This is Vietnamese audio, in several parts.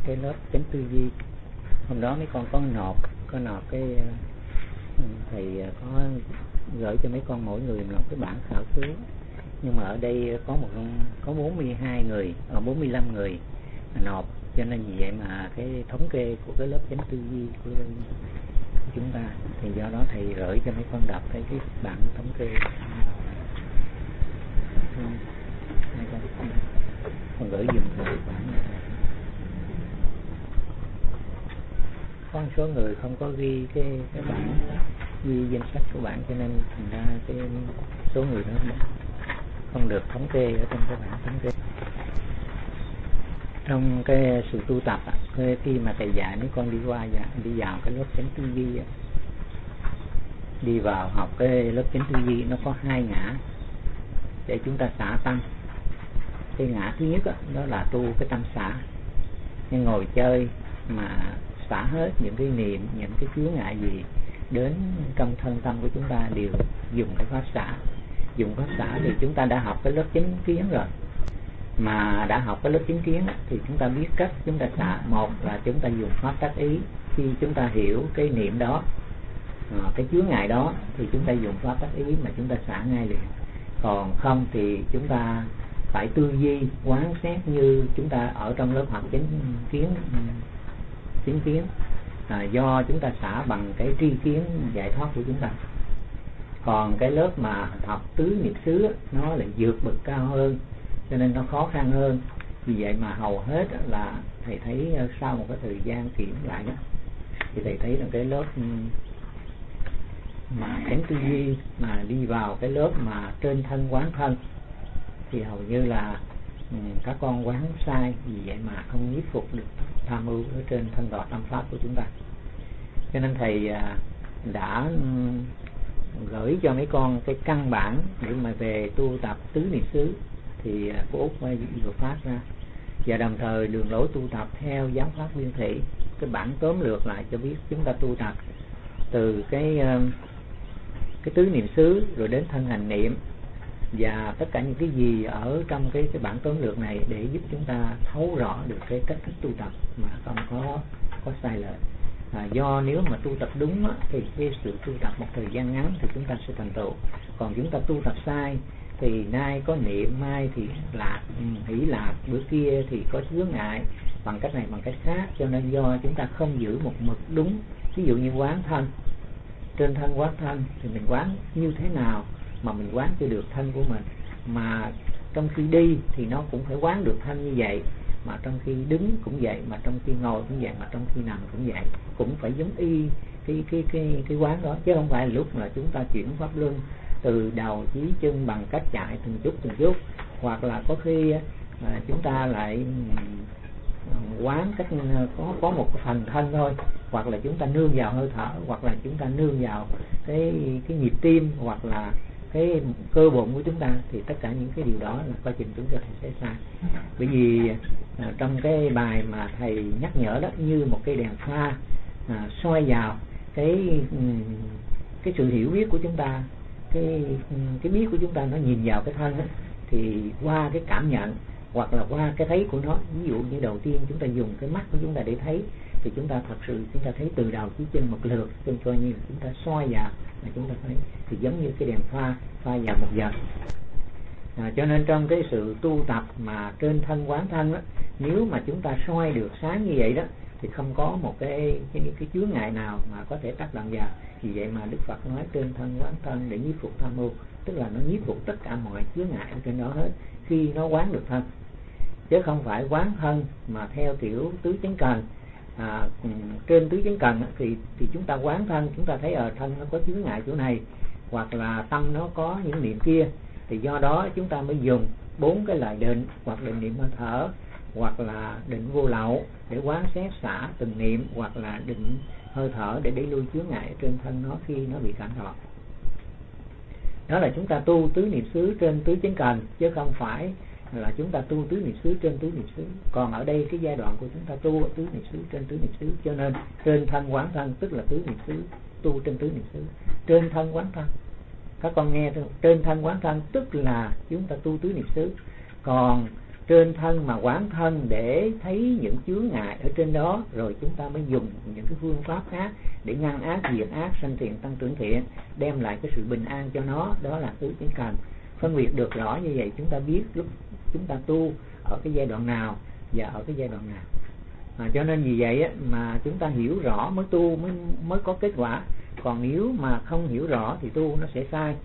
cái lớp chánh tư duy. Hôm đó mấy con có nộp cái thầy có gửi cho mấy con mỗi người một cái bản khảo cứu, nhưng mà ở đây có 42 người, 45 người nộp, cho nên vì vậy mà cái thống kê của cái lớp chánh tư duy của chúng ta thì do đó thầy gửi cho mấy con đọc cái bản thống kê. Con gửi dùm thầy bản này. Có một số người không có ghi cái bản ghi danh sách của bạn, cho nên thành ra cái số người đó không được thống kê ở trong cái bản thống kê. Trong cái sự tu tập khi mà thầy dạy mấy con đi vào cái lớp chánh tư duy, đi vào học cái lớp chánh tư duy, nó có hai ngã để chúng ta xả tâm. Cái ngã thứ nhất đó là tu cái tâm xả, nhưng ngồi chơi mà xả hết những cái niệm, những cái chướng ngại gì đến trong thân tâm của chúng ta đều dùng cái pháp xả. Dùng pháp xả thì chúng ta đã học cái lớp chánh kiến rồi, mà đã học cái lớp chánh kiến thì chúng ta biết cách chúng ta xả. Một là chúng ta dùng pháp tác ý, khi chúng ta hiểu cái niệm đó, cái chướng ngại đó thì chúng ta dùng pháp tác ý mà chúng ta xả ngay liền. Còn không thì chúng ta phải tư duy quán xét như chúng ta ở trong lớp học chánh kiến, do chúng ta xả bằng cái tri kiến giải thoát của chúng ta. Còn cái lớp mà học tứ niệm xứ nó lại vượt bậc cao hơn, cho nên nó khó khăn hơn. Vì vậy mà hầu hết là thầy thấy sau một cái thời gian kiểm lại đó, thì thầy thấy là cái lớp mà chánh tư duy mà đi vào cái lớp mà trên thân quán thân thì hầu như là các con quán sai, vì vậy mà không nhiếp phục được tham ưu ở trên thân đọa tâm pháp của chúng ta. Cho nên thầy đã gửi cho mấy con cái căn bản để mà về tu tập tứ niệm xứ thì của Úc vừa phát ra, và đồng thời đường lối tu tập theo giáo pháp Nguyên Thủy. Cái bản tóm lược lại cho biết chúng ta tu tập từ cái tứ niệm xứ rồi đến thân hành niệm, và tất cả những cái gì ở trong cái bản tóm lược này để giúp chúng ta thấu rõ được cái cách thức tu tập mà không có sai lệch. Do nếu mà tu tập đúng thì cái sự tu tập một thời gian ngắn thì chúng ta sẽ thành tựu. Còn chúng ta tu tập sai thì nay có niệm, mai thì lạc, hỷ lạc, bữa kia thì có chướng ngại, bằng cách này bằng cách khác. Cho nên do chúng ta không giữ một mực đúng. Ví dụ như quán thân, trên thân quán thân thì mình quán như thế nào mà mình quán cho được thân của mình, mà trong khi đi thì nó cũng phải quán được thân như vậy, mà trong khi đứng cũng vậy, mà trong khi ngồi cũng vậy, mà trong khi nằm cũng vậy, cũng phải giống y cái quán đó, chứ không phải lúc mà chúng ta chuyển pháp luân từ đầu chí chân bằng cách chạy từng chút, hoặc là có khi chúng ta lại quán cách có một cái phần thân thôi, hoặc là chúng ta nương vào hơi thở, hoặc là chúng ta nương vào cái nhịp tim, hoặc là cái cơ bụng của chúng ta, thì tất cả những cái điều đó là quá trình chúng ta sẽ sai. Bởi vì trong cái bài mà thầy nhắc nhở đó, như một cái đèn pha soi vào cái sự hiểu biết của chúng ta, cái biết của chúng ta nó nhìn vào cái thân đó, thì qua cái cảm nhận hoặc là qua cái thấy của nó. Ví dụ như đầu tiên chúng ta dùng cái mắt của chúng ta để thấy, thì chúng ta thật sự chúng ta thấy từ đầu chí chân một lượt, coi như chúng ta soi vào mà chúng ta thấy, thì giống như cái đèn pha vào một giờ. Cho nên trong cái sự tu tập mà trên thân quán thân đó, nếu mà chúng ta soi được sáng như vậy đó, thì không có một cái chướng ngại nào mà có thể tác động vào. Vì vậy mà Đức Phật nói trên thân quán thân để nhiếp phục tham mưu, tức là nó nhiếp phục tất cả mọi chướng ngại ở trên đó hết khi nó quán được thân, chứ không phải quán thân mà theo kiểu tứ chánh cần. Trên tứ chánh cần thì chúng ta quán thân, chúng ta thấy ở thân nó có chướng ngại chỗ này, hoặc là tâm nó có những niệm kia, thì do đó chúng ta mới dùng 4 cái loại định, hoặc định niệm hơi thở, hoặc là định vô lậu để quán xét xả từng niệm, hoặc là định hơi thở để đẩy lui chướng ngại trên thân nó khi nó bị cảm thọ. Đó là chúng ta tu tứ niệm xứ trên tứ chánh cần, chứ không phải là chúng ta tu tứ niệm xứ trên tứ niệm xứ. Còn ở đây cái giai đoạn của chúng ta tu tứ niệm xứ trên tứ niệm xứ, cho nên trên thân quán thân tức là tứ niệm xứ, tu trên tứ niệm xứ. Trên thân quán thân, các con nghe trên thân quán thân tức là chúng ta tu tứ niệm xứ. Còn trên thân mà quán thân để thấy những chướng ngại ở trên đó, rồi chúng ta mới dùng những cái phương pháp khác để ngăn ác diệt ác, sanh thiện tăng trưởng thiện, đem lại cái sự bình an cho nó. Đó là tứ chánh cần. Phân biệt được rõ như vậy, chúng ta biết lúc chúng ta tu ở cái giai đoạn nào và ở cái giai đoạn nào. Cho nên vì vậy á, mà chúng ta hiểu rõ mới tu mới có kết quả. Còn nếu mà không hiểu rõ thì tu nó sẽ sai,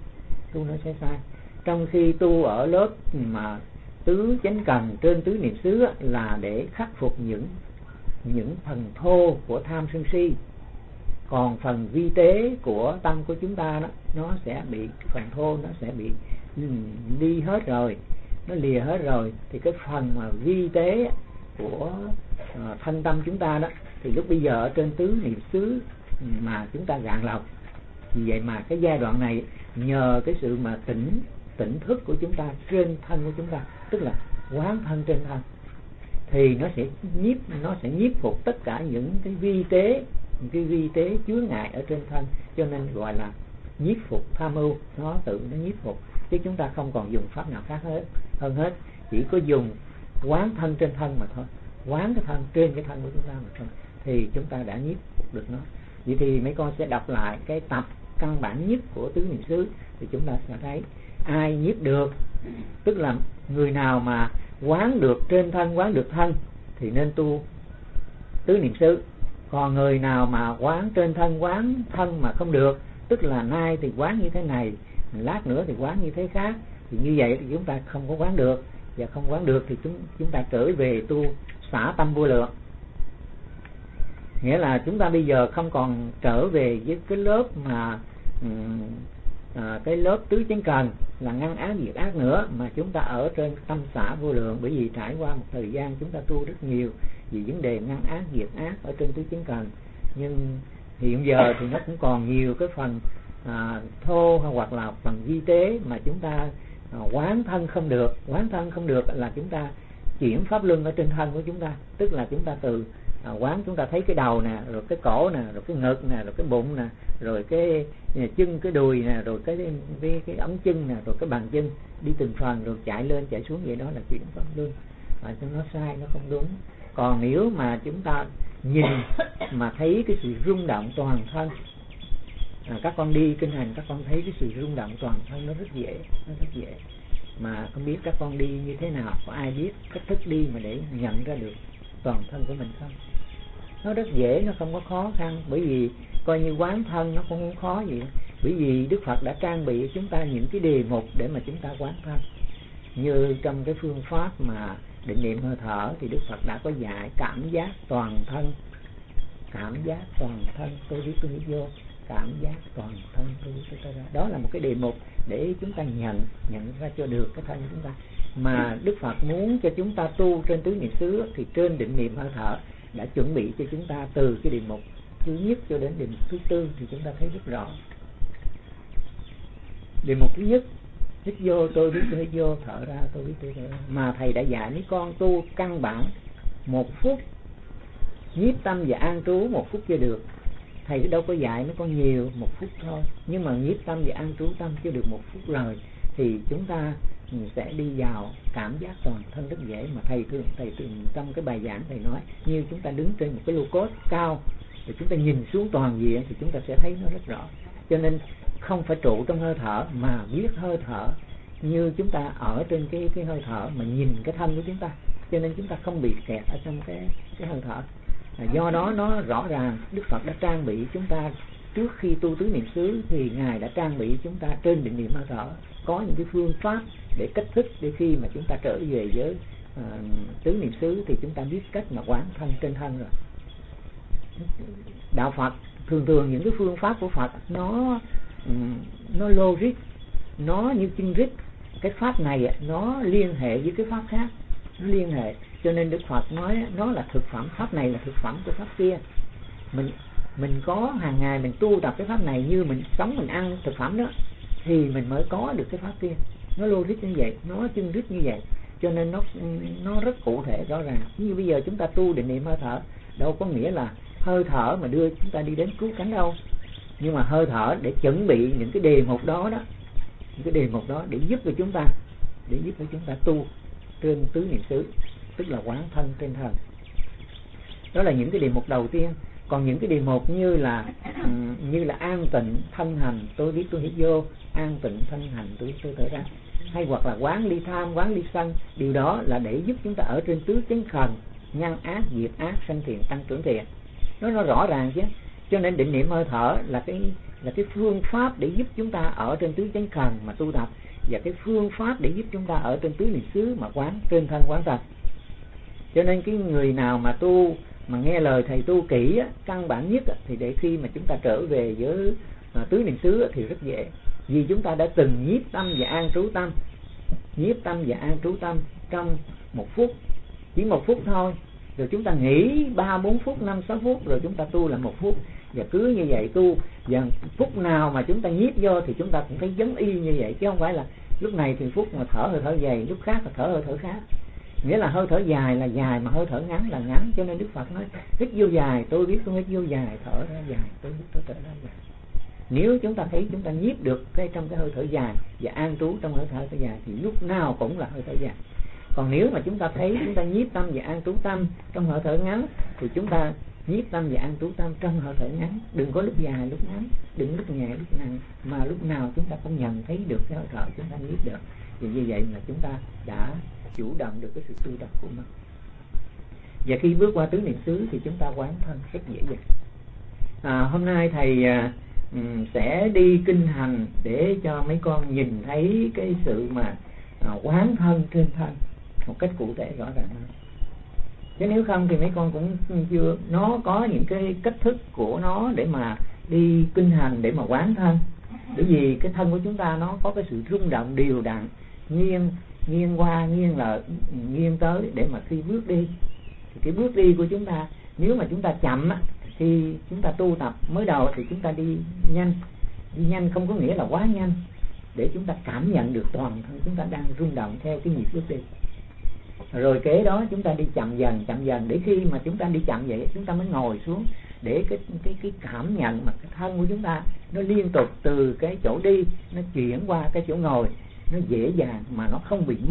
Trong khi tu ở lớp mà tứ chánh cần trên tứ niệm xứ á, là để khắc phục những phần thô của tham sân si. Còn phần vi tế của tâm của chúng ta đó, nó sẽ bị phần thô nó sẽ bị đi hết rồi, nó lìa hết rồi, thì cái phần mà vi tế của thân tâm chúng ta đó, thì lúc bây giờ ở trên tứ niệm xứ mà chúng ta gạn lọc. Vì vậy mà cái giai đoạn này nhờ cái sự mà tỉnh thức của chúng ta trên thân của chúng ta, tức là quán thân trên thân, thì nó sẽ nhiếp phục tất cả những cái vi tế chướng ngại ở trên thân. Cho nên gọi là nhiếp phục tham ưu, nó nhiếp phục, chứ chúng ta không còn dùng pháp nào khác hơn hết, chỉ có dùng quán thân trên thân mà thôi, quán cái thân trên cái thân của chúng ta mà thôi, thì chúng ta đã nhiếp phục được nó. Vậy thì mấy con sẽ đọc lại cái tập căn bản nhất của tứ niệm xứ, thì chúng ta sẽ thấy ai nhiếp được, tức là người nào mà quán được trên thân, quán được thân thì nên tu tứ niệm xứ. Còn người nào mà quán trên thân, quán thân mà không được, tức là nay thì quán như thế này, lát nữa thì quán như thế khác, thì như vậy thì chúng ta không có quán được. Và không quán được thì chúng ta trở về tu xả tâm vô lượng. Nghĩa là chúng ta bây giờ không còn trở về với cái lớp mà cái lớp tứ chánh cần là ngăn ác diệt ác nữa, mà chúng ta ở trên tâm xả vô lượng. Bởi vì trải qua một thời gian chúng ta tu rất nhiều vì vấn đề ngăn ác diệt ác ở trên tứ chánh cần, nhưng hiện giờ thì nó cũng còn nhiều cái phần thô hoặc là phần vi tế mà chúng ta quán thân không được. Quán thân không được là chúng ta chuyển pháp luân ở trên thân của chúng ta, tức là chúng ta từ quán chúng ta thấy cái đầu nè, rồi cái cổ nè, rồi cái ngực nè, rồi cái bụng nè, rồi cái chân, cái đùi nè, rồi cái ống chân nè, rồi cái bàn chân, đi từng phần rồi chạy lên chạy xuống, vậy đó là chuyển pháp luân. Nó sai, nó không đúng. Còn nếu mà chúng ta nhìn mà thấy cái sự rung động toàn thân, các con đi kinh hành các con thấy cái sự rung động toàn thân, nó rất dễ. Mà không biết các con đi như thế nào, có ai biết cách thức đi mà để nhận ra được toàn thân của mình không? Nó rất dễ, nó không có khó khăn. Bởi vì coi như quán thân nó cũng không khó gì. Bởi vì Đức Phật đã trang bị chúng ta những cái đề mục để mà chúng ta quán thân. Như trong cái phương pháp mà định niệm hơi thở thì Đức Phật đã có dạy cảm giác toàn thân. Cảm giác toàn thân, tôi biết vô. Cảm giác toàn thân tôi ra. Đó là một cái đề mục để chúng ta nhận ra cho được cái thân của chúng ta. Mà Đức Phật muốn cho chúng ta tu trên tứ niệm xứ thì trên định niệm hơi thở đã chuẩn bị cho chúng ta từ cái đề mục thứ nhất cho đến đề mục thứ tư, thì chúng ta thấy rất rõ. Đề mục thứ nhất, hít vô tôi biết tôi hít vô, thở ra tôi biết tôi thở ra. Mà thầy đã dạy mấy con tu căn bản 1 phút nhiếp tâm và an trú 1 phút chưa được. Thầy đâu có dạy mấy con nhiều, 1 phút thôi. Nhưng mà nhiếp tâm và an trú tâm chưa được 1 phút rồi thì chúng ta sẽ đi vào cảm giác toàn thân rất dễ. Mà thầy thường trong cái bài giảng thầy nói, như chúng ta đứng trên một cái lô cốt cao thì chúng ta nhìn xuống toàn diện thì chúng ta sẽ thấy nó rất rõ. Cho nên không phải trụ trong hơi thở mà biết hơi thở, như chúng ta ở trên cái hơi thở mà nhìn cái thân của chúng ta, cho nên chúng ta không bị kẹt ở trong cái hơi thở. Do đó nó rõ ràng Đức Phật đã trang bị chúng ta trước khi tu tứ niệm xứ, thì Ngài đã trang bị chúng ta trên định niệm hơi thở có những cái phương pháp để cách thức, để khi mà chúng ta trở về với tứ niệm xứ thì chúng ta biết cách mà quán thân trên thân rồi. Đạo Phật thường những cái phương pháp của Phật nó logic, nó như chưng rít. Cái pháp này nó liên hệ với cái pháp khác, nó liên hệ. Cho nên Đức Phật nói nó là thực phẩm, pháp này là thực phẩm của pháp kia. Mình có hàng ngày mình tu tập cái pháp này, như mình sống mình ăn thực phẩm đó, thì mình mới có được cái pháp kia. Nó logic như vậy, nó chưng rít như vậy. Cho nên nó rất cụ thể rõ ràng. Như bây giờ chúng ta tu định niệm hơi thở, đâu có nghĩa là hơi thở mà đưa chúng ta đi đến cứu cánh đâu. Nhưng mà hơi thở để chuẩn bị những cái đề mục đó, những cái đề mục đó để giúp cho chúng ta tu. trên tứ niệm xứ, tức là quán thân trên thân. Đó là những cái đề mục đầu tiên. Còn những cái đề mục như là an tịnh thân hành tôi biết tôi hít vô, an tịnh thân hành tôi biết tôi thở ra, hay hoặc là quán ly tham, quán ly sân, điều đó là để giúp chúng ta ở trên tứ chánh khần, nhân ác, diệt ác, sanh thiện, tăng trưởng thiện. Nó rõ ràng chứ. Cho nên định niệm hơi thở là cái phương pháp để giúp chúng ta ở trên tứ chánh khần mà tu tập, và cái phương pháp để giúp chúng ta ở trên tứ niệm xứ mà quán trên thân quán thân. Cho nên cái người nào mà tu mà nghe lời thầy tu kỹ á, căn bản nhất á, thì để khi mà chúng ta trở về với tứ niệm xứ á, thì rất dễ, vì chúng ta đã từng nhiếp tâm và an trú tâm, nhiếp tâm và an trú tâm trong 1 phút, chỉ 1 phút thôi, rồi chúng ta nghỉ 3-4 phút, 5-6 phút, rồi chúng ta tu là 1 phút, và cứ như vậy tu. Và phút nào mà chúng ta nhiếp vô thì chúng ta cũng thấy giống y như vậy, chứ không phải là lúc này thì phút mà thở hơi thở dài, lúc khác là thở hơi thở khác. Nghĩa là hơi thở dài là dài, mà hơi thở ngắn là ngắn. Cho nên Đức Phật nói hít vô dài tôi biết tôi hít vô dài, thở ra dài tôi biết tôi thở ra dài. Nếu chúng ta thấy chúng ta nhiếp được trong cái hơi thở dài và an trú trong hơi thở dài thì lúc nào cũng là hơi thở dài. Còn nếu mà chúng ta thấy chúng ta nhiếp tâm và an trú tâm trong hơi thở ngắn thì chúng ta nhiếp tâm và an trú tâm trong hơi thở ngắn. Đừng có lúc dài lúc ngắn, đừng lúc nhẹ lúc nặng, mà lúc nào chúng ta cũng nhận thấy được cái hơi thở chúng ta nhiếp được. Thì như vậy là chúng ta đã chủ động được cái sự tu tập của mình. Và khi bước qua tứ niệm xứ thì chúng ta quán thân rất dễ dàng. Hôm nay thầy sẽ đi kinh hành để cho mấy con nhìn thấy cái sự mà quán thân trên thân một cách cụ thể rõ ràng hơn. Chứ nếu không thì mấy con cũng chưa, nó có những cái cách thức của nó để mà đi kinh hành để mà quán thân. Bởi vì cái thân của chúng ta nó có cái sự rung động đều đặn, nghiêng qua, nghiêng tới, để mà khi bước đi thì cái bước đi của chúng ta, nếu mà chúng ta chậm á, thì chúng ta tu tập mới đầu thì chúng ta đi nhanh không có nghĩa là quá nhanh, để chúng ta cảm nhận được toàn thân chúng ta đang rung động theo cái nhịp bước đi. Rồi kế đó chúng ta đi chậm dần, để khi mà chúng ta đi chậm vậy chúng ta mới ngồi xuống, để cái cảm nhận mà cái thân của chúng ta nó liên tục từ cái chỗ đi nó chuyển qua cái chỗ ngồi, nó dễ dàng mà nó không bị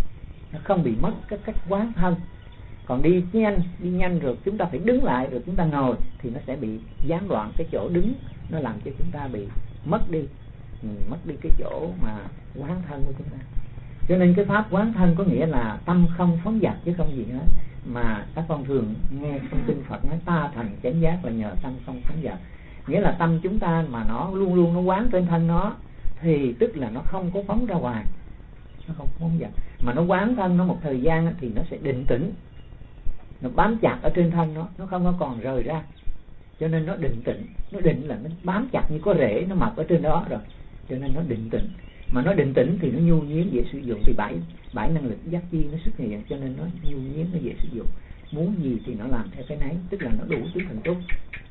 mất cái cách quán thân. Còn đi nhanh rồi chúng ta phải đứng lại rồi chúng ta ngồi thì nó sẽ bị gián đoạn cái chỗ đứng, nó làm cho chúng ta bị mất đi cái chỗ mà quán thân của chúng ta. Cho nên cái pháp quán thân có nghĩa là tâm không phóng dật chứ không gì hết. Mà các con thường nghe trong kinh Phật nói ta thành chánh giác là nhờ tâm không phóng dật. Nghĩa là tâm chúng ta mà nó luôn luôn nó quán trên thân nó thì tức là nó không có phóng ra ngoài, nó không phóng dật. Mà nó quán thân nó một thời gian thì nó sẽ định tĩnh, nó bám chặt ở trên thân nó không có còn rời ra. Cho nên nó định tĩnh, nó định là nó bám chặt như có rễ nó mọc ở trên đó rồi, cho nên nó định tĩnh. Mà nó định tĩnh thì nó nhu nhiến dễ sử dụng, thì bảy năng lực giác chi nó xuất hiện, cho nên nó nhu nhiến nó dễ sử dụng. Muốn gì thì nó làm theo cái nấy, tức là nó đủ tứ thần túc.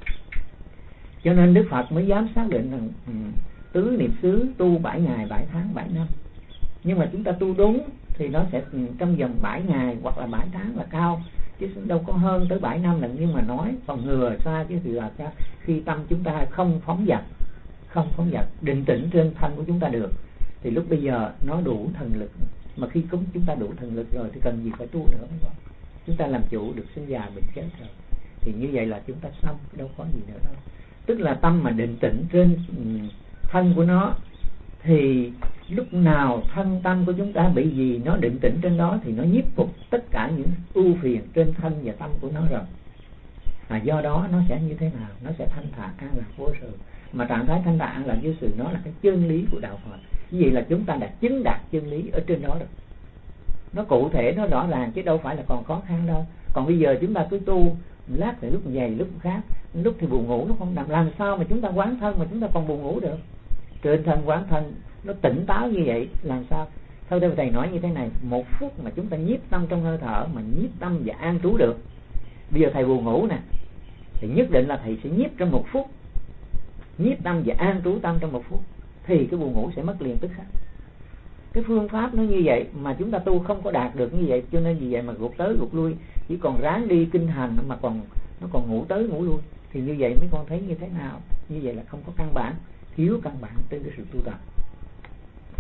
Cho nên Đức Phật mới dám xác định rằng tứ niệm xứ tu 7 ngày 7 tháng 7 năm. Nhưng mà chúng ta tu đúng thì nó sẽ trong vòng 7 ngày hoặc là 7 tháng là cao, chứ đâu có hơn tới 7 năm lần. Nhưng mà nói phòng ngừa xa chứ thì là sao? Khi tâm chúng ta không phóng dật, định tĩnh trên thân của chúng ta được thì lúc bây giờ nó đủ thần lực. Mà khi chúng ta đủ thần lực rồi thì cần gì phải tu nữa, chúng ta làm chủ được sinh già bệnh chết rồi, thì như vậy là chúng ta xong, đâu có gì nữa đâu. Tức là tâm mà định tĩnh trên thân của nó thì lúc nào thân tâm của chúng ta bị gì nó định tĩnh trên đó thì nó nhiếp phục tất cả những ưu phiền trên thân và tâm của nó rồi. Do đó nó sẽ như thế nào? Nó sẽ thanh thản an lạc vô sự. Mà trạng thái thanh thản an lạc vô sự nó là cái chân lý của đạo Phật. Như vậy là chúng ta đã chứng đạt chân lý ở trên đó rồi. Nó cụ thể, nó rõ ràng chứ đâu phải là còn khó khăn đâu. Còn bây giờ chúng ta cứ tu lát thì lúc dày lúc khác, lúc thì buồn ngủ nó không đậm. Làm sao mà chúng ta quán thân mà chúng ta còn buồn ngủ được? Trên thân quán thân nó tỉnh táo như vậy làm sao? Thôi đây thầy nói như thế này, 1 phút mà chúng ta nhiếp tâm trong hơi thở, mà nhiếp tâm và an trú được. Bây giờ thầy buồn ngủ nè, thì nhất định là thầy sẽ nhiếp trong 1 phút, nhiếp tâm và an trú tâm trong 1 phút, thì cái buồn ngủ sẽ mất liền tức khắc. Cái phương pháp nó như vậy mà chúng ta tu không có đạt được như vậy, cho nên vì vậy mà gục tới gục lui, chỉ còn ráng đi kinh hành mà nó còn ngủ tới ngủ lui, thì như vậy mấy con thấy như thế nào? Như vậy là không có căn bản, thiếu căn bản trên cái sự tu tập.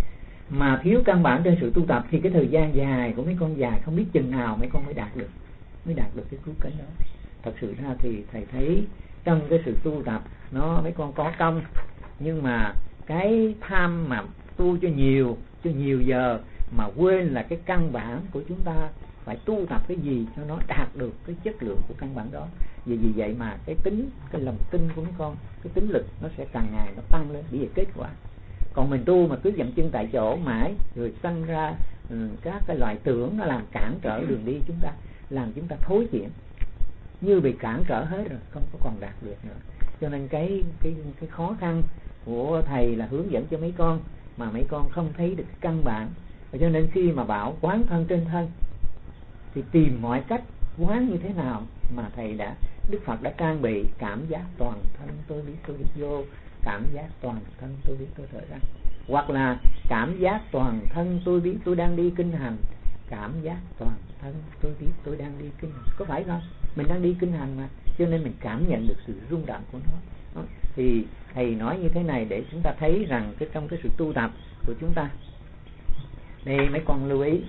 mà thiếu căn bản trên sự tu tập thì cái thời gian dài của mấy con dài không biết chừng nào mấy con mới đạt được cái cứu cánh đó. Thật sự ra thì thầy thấy trong cái sự tu tập nó mấy con có công, nhưng mà cái tham mà tu cho nhiều giờ mà quên là cái căn bản của chúng ta phải tu tập cái gì cho nó đạt được cái chất lượng của căn bản đó. Vì vậy mà cái lòng tin của mấy con, cái tính lực nó sẽ càng ngày nó tăng lên, vì kết quả. Còn mình tu mà cứ dậm chân tại chỗ mãi rồi sanh ra các cái loại tưởng nó làm cản trở đường đi chúng ta, làm chúng ta thối chuyển, như bị cản trở hết rồi, không có còn đạt được nữa. Cho nên cái khó khăn của thầy là hướng dẫn cho mấy con mà mấy con không thấy được căn bản. Và cho nên khi mà bảo quán thân trên thân thì tìm mọi cách quán như thế nào mà Đức Phật đã trang bị cảm giác toàn thân tôi biết vô, cảm giác toàn thân tôi biết tôi thở ra, hoặc là cảm giác toàn thân tôi biết tôi đang đi kinh hành, cảm giác toàn thân tôi biết tôi đang đi kinh hành. Có phải không? Mình đang đi kinh hành mà, cho nên mình cảm nhận được sự rung động của nó. Thì thầy nói như thế này để chúng ta thấy rằng trong cái sự tu tập của chúng ta. Đây mấy con lưu ý.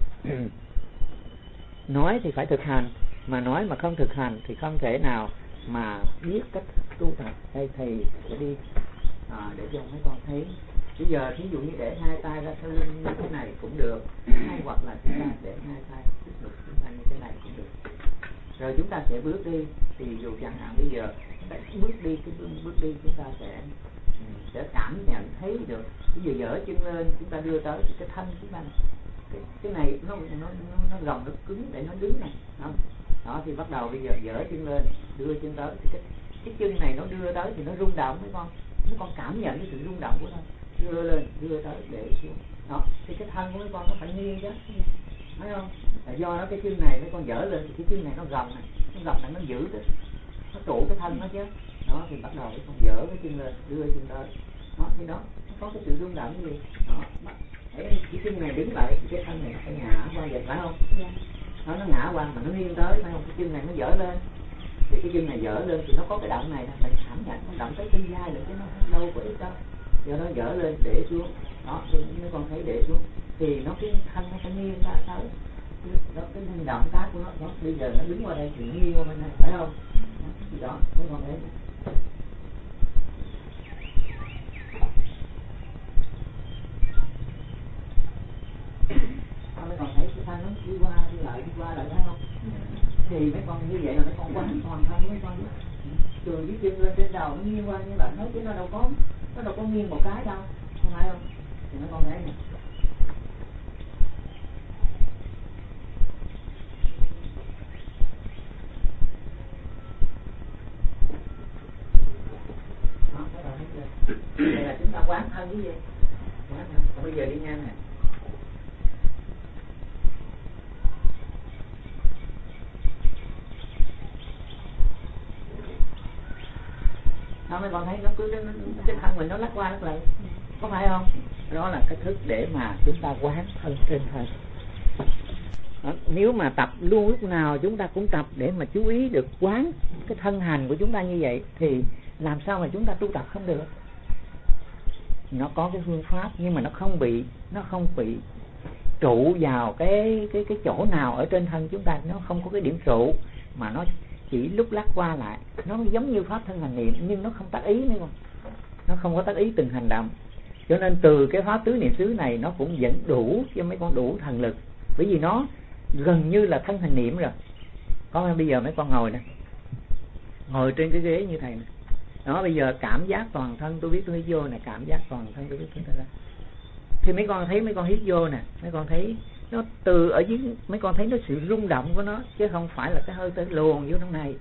Nói thì phải thực hành, mà nói mà không thực hành thì không thể nào mà biết cách tu tập. Đây thầy sẽ đi để cho mấy con thấy. Bây giờ thí dụ như để hai tay ra sau lưng như thế này cũng được, hay hoặc là chúng ta để hai tay trước ngực chúng ta như thế này cũng được. Rồi chúng ta sẽ bước đi. Thì dù chẳng hạn bây giờ bước đi chúng ta sẽ cảm nhận thấy được. Ví dụ dở chân lên chúng ta đưa tới thì cái thân chúng ta cái này nó gồng, nó cứng để nó đứng này, không? Đó thì bắt đầu bây giờ dở chân lên, đưa chân tới thì cái chân này nó đưa tới thì nó rung động mấy con cảm nhận cái sự rung động của nó. Đưa lên, đưa tới, để xuống. Đó, thì cái thân của mấy con nó phải nghiêng chứ, thấy không? Là do đó cái chân này mấy con dở lên thì cái chân này nó gồng này, nó giữ cái, nó trụ cái thân nó chứ. Đó thì bắt đầu mấy con dở cái chân lên, đưa chân tới. Đó thì đó, nó có cái sự rung động gì. Đó, cái chân này đứng lại thì cái thân này phải ngã qua vậy, phải không? Nó ngã qua mà nó nghiêng tới, phải không? Cái chân này nó dở lên thì cái chân này dở lên thì nó có cái động này, mình cảm nhận nó động tới chân vai rồi chứ nó đâu có ít đâu. Do đó dở lên để xuống. Đó thì mấy con thấy để xuống thì nó cái thân nó sẽ nghiêng ra tới. Đó cái động tác của nó. Đó, bây giờ nó đứng qua đây thì nghiêng qua bên này, phải không? Đó mấy con thấy. Mấy con thấy cái thân nó đi qua lại thấy không? Thì mấy con như vậy là mấy con quán toàn thân mấy con từ cái chân lên trên đầu nó nghiêng qua như bạn nói, chứ nó đâu có nghiêng một cái đâu, không phải không? Thì mấy con thấy nè. Đó, cái đầu hết lên. Đây là chúng ta quán thân cái gì? Quán thân. Còn bây giờ đi nha nè. Đó, mấy con thấy nó cứ cái thân mình nó lắc qua lắc lại, có phải không? Đó là cái thức để mà chúng ta quán thân trên thân. Đó, nếu mà tập luôn lúc nào chúng ta cũng tập để mà chú ý được quán cái thân hành của chúng ta như vậy thì làm sao mà chúng ta tu tập không được? Nó có cái phương pháp nhưng mà nó không bị trụ vào cái chỗ nào ở trên thân chúng ta, nó không có cái điểm trụ mà nó chỉ lúc lắc qua lại. Nó giống như pháp thân hành niệm nhưng nó không tác ý nữa, nó không có tác ý từng hành động. Cho nên từ cái pháp tứ niệm xứ này nó cũng vẫn đủ cho mấy con đủ thần lực, bởi vì nó gần như là thân hành niệm rồi. Có bây giờ mấy con ngồi nè, ngồi trên cái ghế như thầy nè. Đó, bây giờ cảm giác toàn thân tôi biết tôi vô nè, cảm giác toàn thân tôi biết tôi ra. Thì mấy con thấy mấy con hít vô nè, mấy con thấy nó từ ở dưới, mấy con thấy nó sự rung động của nó chứ không phải là cái hơi tới luồn vô trong này.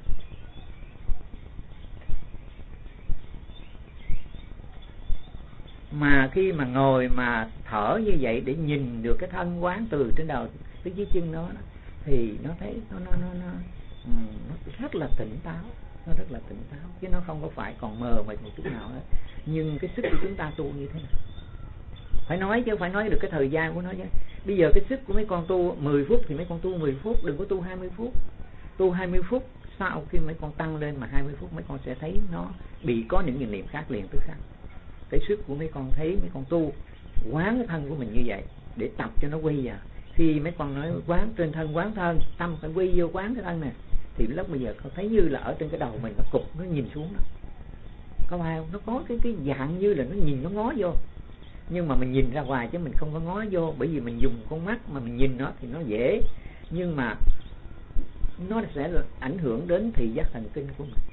Mà khi mà ngồi mà thở như vậy để nhìn được cái thân quán từ trên đầu tới dưới chân nó thì nó thấy nó rất là tỉnh táo, nó rất là tỉnh táo chứ nó không có phải còn mờ mịt một chút nào hết. Nhưng cái sức của chúng ta tu như thế nào phải nói chứ, phải nói được cái thời gian của nó chứ. Bây giờ cái sức của mấy con tu 10 phút thì mấy con tu 10 phút, đừng có tu 20 phút. Tu 20 phút sau khi mấy con tăng lên mà 20 phút mấy con sẽ thấy nó bị có những niệm khác liền tức khắc. Cái sức của mấy con thấy mấy con tu quán cái thân của mình như vậy để tập cho nó quy vào. Khi mấy con nói quán trên thân, quán thân, tâm phải quy vô quán cái thân nè, thì lúc bây giờ con thấy như là ở trên cái đầu mình nó cục, nó nhìn xuống đó, có phải không? Nó có cái dạng như là nó nhìn, nó ngó vô, nhưng mà mình nhìn ra ngoài chứ mình không có ngó vô, bởi vì mình dùng con mắt mà mình nhìn nó thì nó dễ, nhưng mà nó sẽ ảnh hưởng đến thị giác thần kinh của mình,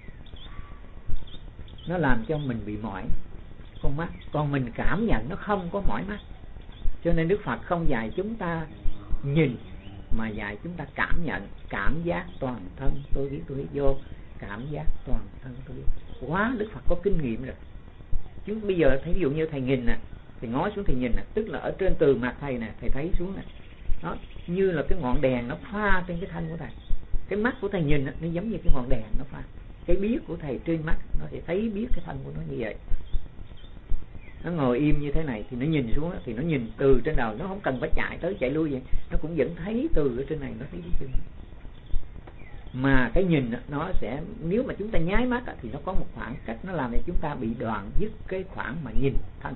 nó làm cho mình bị mỏi con mắt, còn mình cảm nhận nó không có mỏi mắt. Cho nên Đức Phật không dạy chúng ta nhìn mà dạy chúng ta cảm nhận, cảm giác toàn thân tôi biết vô, cảm giác toàn thân tôi biết. Quá Đức Phật có kinh nghiệm rồi. Chứ bây giờ thấy ví dụ như thầy nhìn nè, thì ngó xuống thì nhìn nè, tức là ở trên từ mặt thầy nè, thầy thấy xuống nè, nó như là cái ngọn đèn nó pha trên cái thân của thầy. Cái mắt của thầy nhìn nó giống như cái ngọn đèn nó pha. Cái biết của thầy trên mắt nó sẽ thấy biết cái thân của nó như vậy. Nó ngồi im như thế này thì nó nhìn xuống thì nó nhìn từ trên đầu, nó không cần phải chạy tới chạy lui vậy, nó cũng vẫn thấy từ ở trên này nó thấy đi trên. Mà cái nhìn nó sẽ, nếu mà chúng ta nháy mắt thì nó có một khoảng cách, nó làm cho chúng ta bị đoạn dứt cái khoảng mà nhìn thân.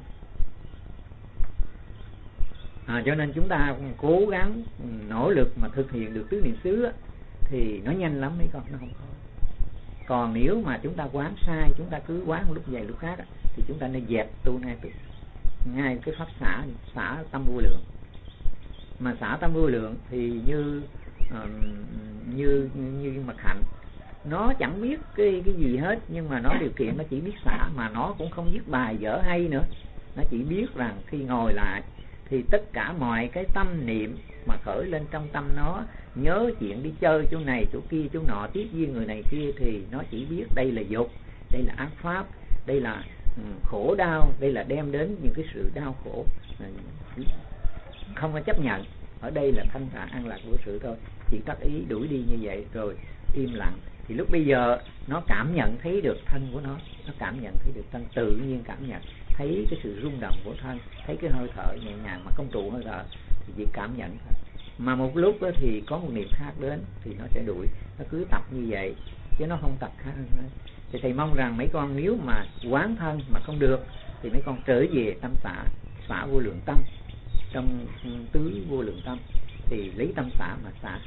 Cho nên chúng ta cố gắng nỗ lực mà thực hiện được tứ niệm xứ thì nó nhanh lắm mấy con, nó không khó. Còn nếu mà chúng ta quán sai, chúng ta cứ quán một lúc vậy lúc khác thì chúng ta nên dẹp tu ngay cái pháp xả tâm vô lượng. Mà xả tâm vô lượng thì như mật hạnh, nó chẳng biết cái gì hết, nhưng mà nó điều kiện nó chỉ biết xả, mà nó cũng không viết bài dở hay nữa. Nó chỉ biết rằng khi ngồi lại thì tất cả mọi cái tâm niệm mà khởi lên trong tâm nó, nhớ chuyện đi chơi chỗ này chỗ kia chỗ nọ, tiếp duyên người này kia, thì nó chỉ biết đây là dục, đây là ác pháp, đây là khổ đau, đây là đem đến những cái sự đau khổ, không có chấp nhận. Ở đây là thanh thản an lạc vô sự thôi, chỉ tác ý đuổi đi như vậy rồi im lặng. Thì lúc bây giờ nó cảm nhận thấy được thân của nó cảm nhận thấy được thân, tự nhiên cảm nhận thấy cái sự rung động của thân, thấy cái hơi thở nhẹ nhàng mà không trụ hơi thở, thì chỉ cảm nhận thôi. Mà một lúc thì có một niệm khác đến thì nó sẽ đuổi, nó cứ tập như vậy chứ nó không tập khác hơn. Thì thầy mong rằng mấy con nếu mà quán thân mà không được thì mấy con trở về tâm xả vô lượng tâm, trong tứ vô lượng tâm thì lấy tâm xả mà xả.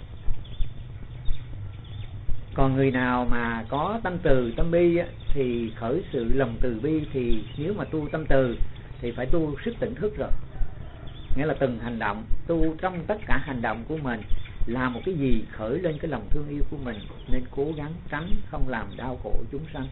Còn người nào mà có tâm từ tâm bi thì khởi sự lòng từ bi, thì nếu mà tu tâm từ thì phải tu sức tỉnh thức rồi. Nghĩa là từng hành động, tu trong tất cả hành động của mình, làm một cái gì khởi lên cái lòng thương yêu của mình, nên cố gắng tránh không làm đau khổ chúng sanh.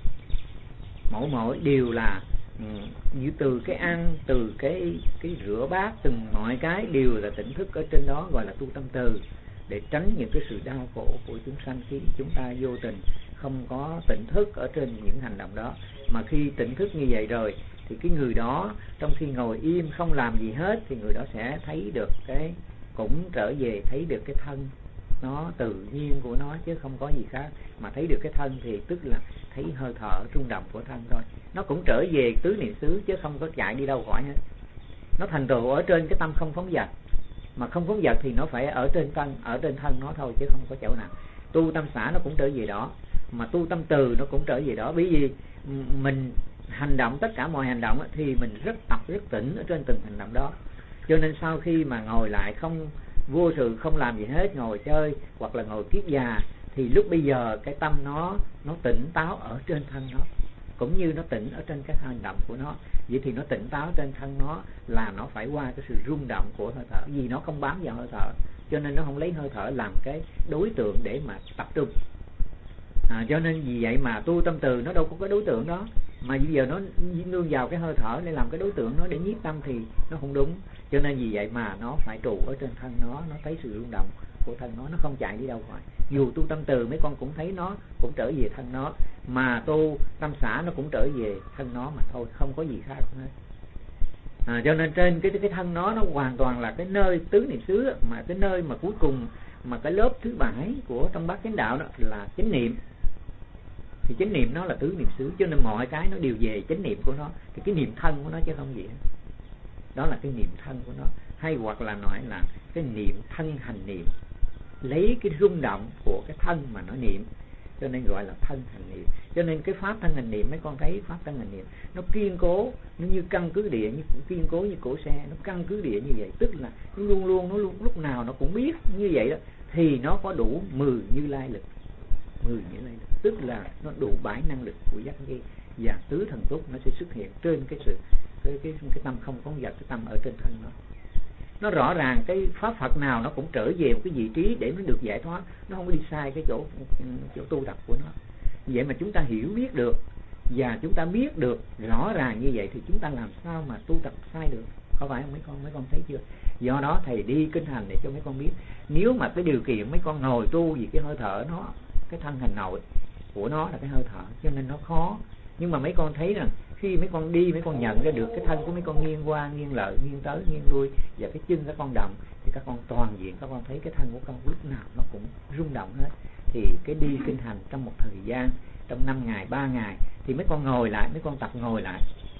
Mỗi điều là như từ cái ăn, từ cái rửa bát, từng mọi cái đều là tỉnh thức ở trên đó, gọi là tu tâm từ, để tránh những cái sự đau khổ của chúng sanh khi chúng ta vô tình không có tỉnh thức ở trên những hành động đó. Mà khi tỉnh thức như vậy rồi thì cái người đó trong khi ngồi im không làm gì hết thì người đó sẽ thấy được cũng trở về thấy được cái thân nó tự nhiên của nó chứ không có gì khác. Mà thấy được cái thân thì tức là thấy hơi thở rung động của thân thôi. Nó cũng trở về tứ niệm xứ chứ không có chạy đi đâu khỏi hết. Nó thành tựu ở trên cái tâm không phóng dật. Mà không phóng dật thì nó phải ở trên thân nó thôi chứ không có chỗ nào. Tu tâm xả nó cũng trở về đó, mà tu tâm từ nó cũng trở về đó. Bởi vì mình hành động, tất cả mọi hành động thì mình rất tỉnh ở trên từng hành động đó. Cho nên sau khi mà ngồi lại không vô sự, không làm gì hết, ngồi chơi hoặc là ngồi kiết già, thì lúc bây giờ cái tâm nó tỉnh táo ở trên thân nó, cũng như nó tỉnh ở trên các hành động của nó. Vậy thì nó tỉnh táo trên thân nó là nó phải qua cái sự rung động của hơi thở, vì nó không bám vào hơi thở, cho nên nó không lấy hơi thở làm cái đối tượng để mà tập trung. Cho nên vì vậy mà tu tâm từ nó đâu có cái đối tượng đó, mà bây giờ nó nương vào cái hơi thở để làm cái đối tượng nó để nhiếp tâm thì nó không đúng. Cho nên vì vậy mà nó phải trụ ở trên thân nó thấy sự rung động của thân nó không chạy đi đâu khỏi. Dù tu tâm từ mấy con cũng thấy nó cũng trở về thân nó, mà tu tâm xả nó cũng trở về thân nó mà thôi, không có gì khác hết. Cho nên trên cái thân nó hoàn toàn là cái nơi tứ niệm xứ, mà cái nơi mà cuối cùng, mà cái lớp thứ 7 của trong bát chánh đạo đó là chánh niệm. Thì chánh niệm nó là tứ niệm xứ, cho nên mọi cái nó đều về chánh niệm của nó, thì cái niệm thân của nó chứ không gì hết. Đó là cái niệm thân của nó, hay hoặc là nói là cái niệm thân hành niệm, lấy cái rung động của cái thân mà nó niệm. cho nên gọi là thân hành niệm. Cho nên cái pháp thân hành niệm mấy con thấy pháp thân hành niệm nó kiên cố, nó như căn cứ địa, như kiên cố như cổ xe, nó căn cứ địa như vậy, tức là nó luôn lúc nào nó cũng biết như vậy đó, thì nó có đủ 10 Như Lai lực. 10 Như Lai lực tức là nó đủ 7 năng lực của giác nghi, và tứ thần túc nó sẽ xuất hiện trên cái sự cái tâm không có vật, cái tâm ở trên thân nó. Nó rõ ràng cái pháp Phật nào nó cũng trở về một cái vị trí để nó được giải thoát, nó không có đi sai cái chỗ tu tập của nó. Vậy mà chúng ta hiểu biết được và chúng ta biết được rõ ràng như vậy thì chúng ta làm sao mà tu tập sai được, không phải không mấy con thấy chưa? Do đó thầy đi kinh hành để cho mấy con biết, nếu mà cái điều kiện mấy con ngồi tu vì cái hơi thở nó, cái thân hành nội của nó là cái hơi thở, cho nên nó khó. Nhưng mà mấy con thấy rằng khi mấy con đi, mấy con nhận ra được cái thân của mấy con nghiêng qua, nghiêng lợi, nghiêng tới, nghiêng lui, và cái chân các con động, thì các con toàn diện các con thấy cái thân của con lúc nào nó cũng rung động hết. Thì cái đi kinh hành trong một thời gian, trong 5 ngày, 3 ngày, thì mấy con ngồi lại, mấy con tập ngồi lại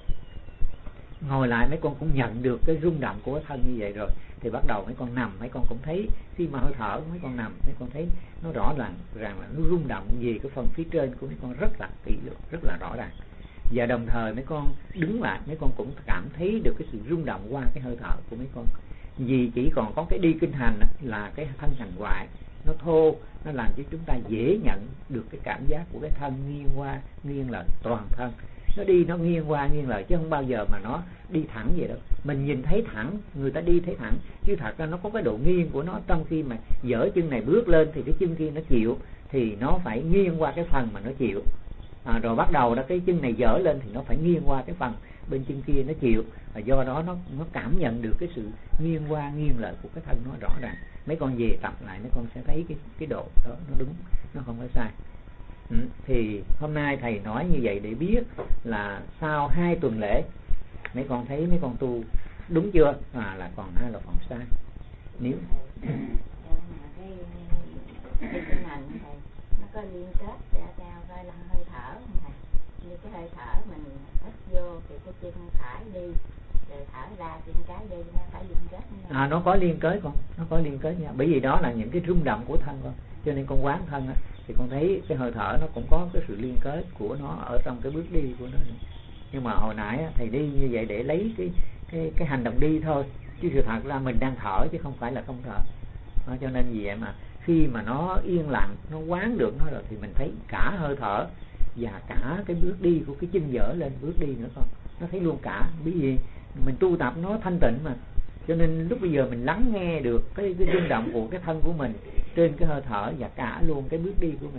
mấy con cũng nhận được cái rung động của cái thân như vậy rồi, thì bắt đầu mấy con nằm, mấy con cũng thấy khi mà hơi thở mấy con nằm, mấy con thấy nó rõ ràng là nó rung động về cái phần phía trên của mấy con rất là kỹ lưỡng, rất là rõ ràng. Và đồng thời mấy con đứng lại, mấy con cũng cảm thấy được cái sự rung động qua cái hơi thở của mấy con. Vì chỉ còn có cái đi kinh hành là cái thân hành ngoại, nó thô, nó làm cho chúng ta dễ nhận được cái cảm giác của cái thân nghiêng qua, nghiêng lại toàn thân. Nó đi nó nghiêng qua, nghiêng lại chứ không bao giờ mà nó đi thẳng vậy đâu. Mình nhìn thấy thẳng, người ta đi thấy thẳng, chứ thật ra nó có cái độ nghiêng của nó. Trong khi mà dở chân này bước lên thì cái chân kia nó chịu, thì nó phải nghiêng qua cái phần mà nó chịu. Rồi bắt đầu đó cái chân này dở lên thì nó phải nghiêng qua cái phần bên chân kia nó chịu, và do đó nó cảm nhận được cái sự nghiêng qua nghiêng lại của cái thân nó rõ ràng. Mấy con về tập lại mấy con sẽ thấy cái độ đó nó đúng, nó không có sai. Thì hôm nay thầy nói như vậy để biết là sau 2 tuần lễ mấy con thấy mấy con tu đúng chưa, là còn hay là còn sai. Nếu cái kinh hành thầy nó có liên kết ra cao coi là hơi thở không thầy? Như cái hơi thở mình hít vô thì cái chân phải đi, rồi thở ra chân trái đi, nó phải liên kết nhau. Nó có liên kết con, nó có liên kết nha. Bởi vì đó là những cái rung động của thân con, cho nên con quán thân thì con thấy cái hơi thở nó cũng có cái sự liên kết của nó ở trong cái bước đi của nó. Nhưng mà hồi nãy thầy đi như vậy để lấy cái hành động đi thôi, chứ sự thật ra mình đang thở chứ không phải là không thở. Cho nên vì vậy mà khi mà nó yên lặng, nó quán được nó rồi thì mình thấy cả hơi thở và cả cái bước đi của cái chân dở lên bước đi nữa con, nó thấy luôn cả. Bởi vì mình tu tập nó thanh tịnh mà, cho nên lúc bây giờ mình lắng nghe được cái rung động của cái thân của mình trên cái hơi thở và cả luôn cái bước đi của mình.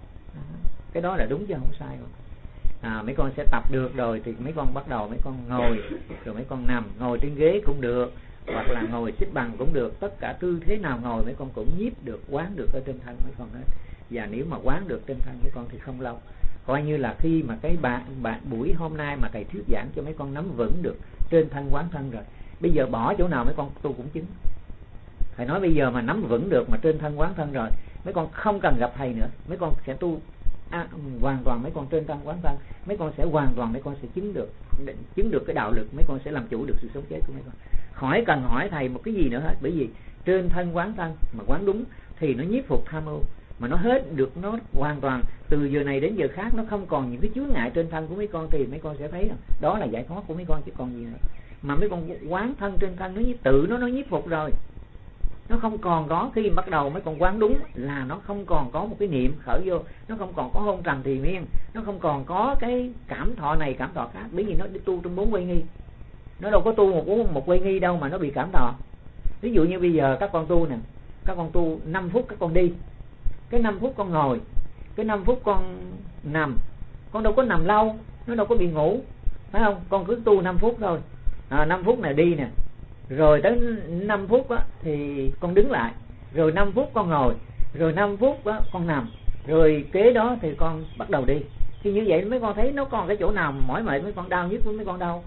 Cái đó là đúng chứ không sai không? Mấy con sẽ tập được rồi thì mấy con bắt đầu mấy con ngồi, rồi mấy con nằm, ngồi trên ghế cũng được, hoặc là ngồi xếp bằng cũng được. Tất cả tư thế nào ngồi mấy con cũng nhiếp được, quán được ở trên thân mấy con hết. Và nếu mà quán được trên thân mấy con thì không lâu, coi như là khi mà cái buổi hôm nay mà thầy thuyết giảng cho mấy con nắm vững được trên thân quán thân rồi, bây giờ bỏ chỗ nào mấy con tu cũng chứng. Thầy nói bây giờ mà nắm vững được mà trên thân quán thân rồi, mấy con không cần gặp thầy nữa, mấy con sẽ tu hoàn toàn. Mấy con trên thân quán thân, mấy con sẽ hoàn toàn, mấy con sẽ chứng được cái đạo lực, mấy con sẽ làm chủ được sự sống chết của mấy con, khỏi cần hỏi thầy một cái gì nữa hết. Bởi vì trên thân quán thân mà quán đúng thì nó nhiếp phục tham ưu, mà nó hết được, nó hoàn toàn từ giờ này đến giờ khác, nó không còn những cái chướng ngại trên thân của mấy con, thì mấy con sẽ thấy đó là giải thoát của mấy con chứ còn gì nữa. Mà mấy con quán thân trên thân nó tự nó nhiếp phục rồi, nó không còn có. Khi bắt đầu mấy con quán đúng là nó không còn có một cái niệm khởi vô, nó không còn có hôn trầm thì miên, nó không còn có cái cảm thọ này cảm thọ khác. Bởi vì nó đi tu trong 4 quay nghi, nó đâu có tu một quay nghi đâu mà nó bị cảm thọ. Ví dụ như bây giờ các con tu nè, các con tu 5 phút các con đi, cái 5 phút con ngồi, cái 5 phút con nằm, con đâu có nằm lâu, nó đâu có bị ngủ, phải không? Con cứ tu 5 phút thôi. 5 phút này đi nè, rồi tới 5 phút á, thì con đứng lại, rồi 5 phút con ngồi, rồi 5 phút á, con nằm, rồi kế đó thì con bắt đầu đi. Thì như vậy mấy con thấy nó còn cái chỗ nào mỏi mệt mấy con đau, nhức với mấy con đâu.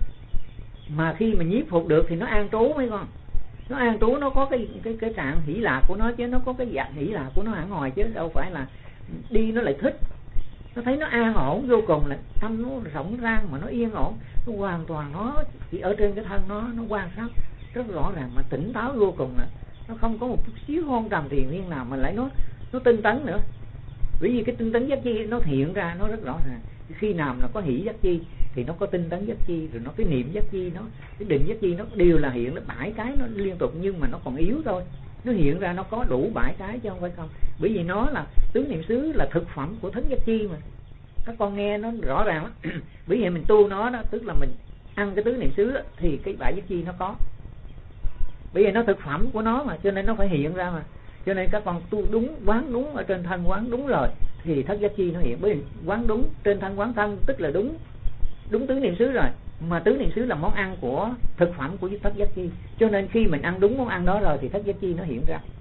Mà khi mà nhiếp phục được thì nó an trú mấy con. Nó an trú, nó có cái trạng hỷ lạc của nó chứ, nó có cái dạng hỷ lạc của nó hẳn ngoài chứ đâu phải là đi nó lại thích. Nó thấy nó an ổn vô cùng, là tâm nó rộng rang mà nó yên ổn, nó hoàn toàn nó chỉ ở trên cái thân nó quan sát rất rõ ràng mà tỉnh táo vô cùng, là nó không có một chút xíu hôn trầm triền miên nào, mà lại nó tinh tấn nữa. Bởi vì cái tinh tấn giác chi nó hiện ra nó rất rõ ràng. Khi nào nó có hỷ giác chi thì nó có tinh tấn giác chi, rồi nó cái niệm giác chi, nó cái định giác chi, nó đều là hiện, nó 7 cái nó liên tục, nhưng mà nó còn yếu thôi. Nó hiện ra nó có đủ 7 cái chứ không phải không. Bởi vì nó là tứ niệm xứ, là thực phẩm của thất giác chi mà. Các con nghe nó rõ ràng lắm. Bởi vì mình tu nó đó, tức là mình ăn cái tứ niệm xứ đó, thì cái 7 giác chi nó có. Bởi vì nó thực phẩm của nó mà, cho nên nó phải hiện ra mà. Cho nên các con tu đúng, quán đúng ở trên thân, quán đúng rồi thì thất giác chi nó hiện. Bởi vì quán đúng trên thân, quán thân tức là đúng tứ niệm xứ rồi. Mà tứ niệm xứ là món ăn của thực phẩm của thất giác chi, cho nên khi mình ăn đúng món ăn đó rồi thì thất giác chi nó hiện ra.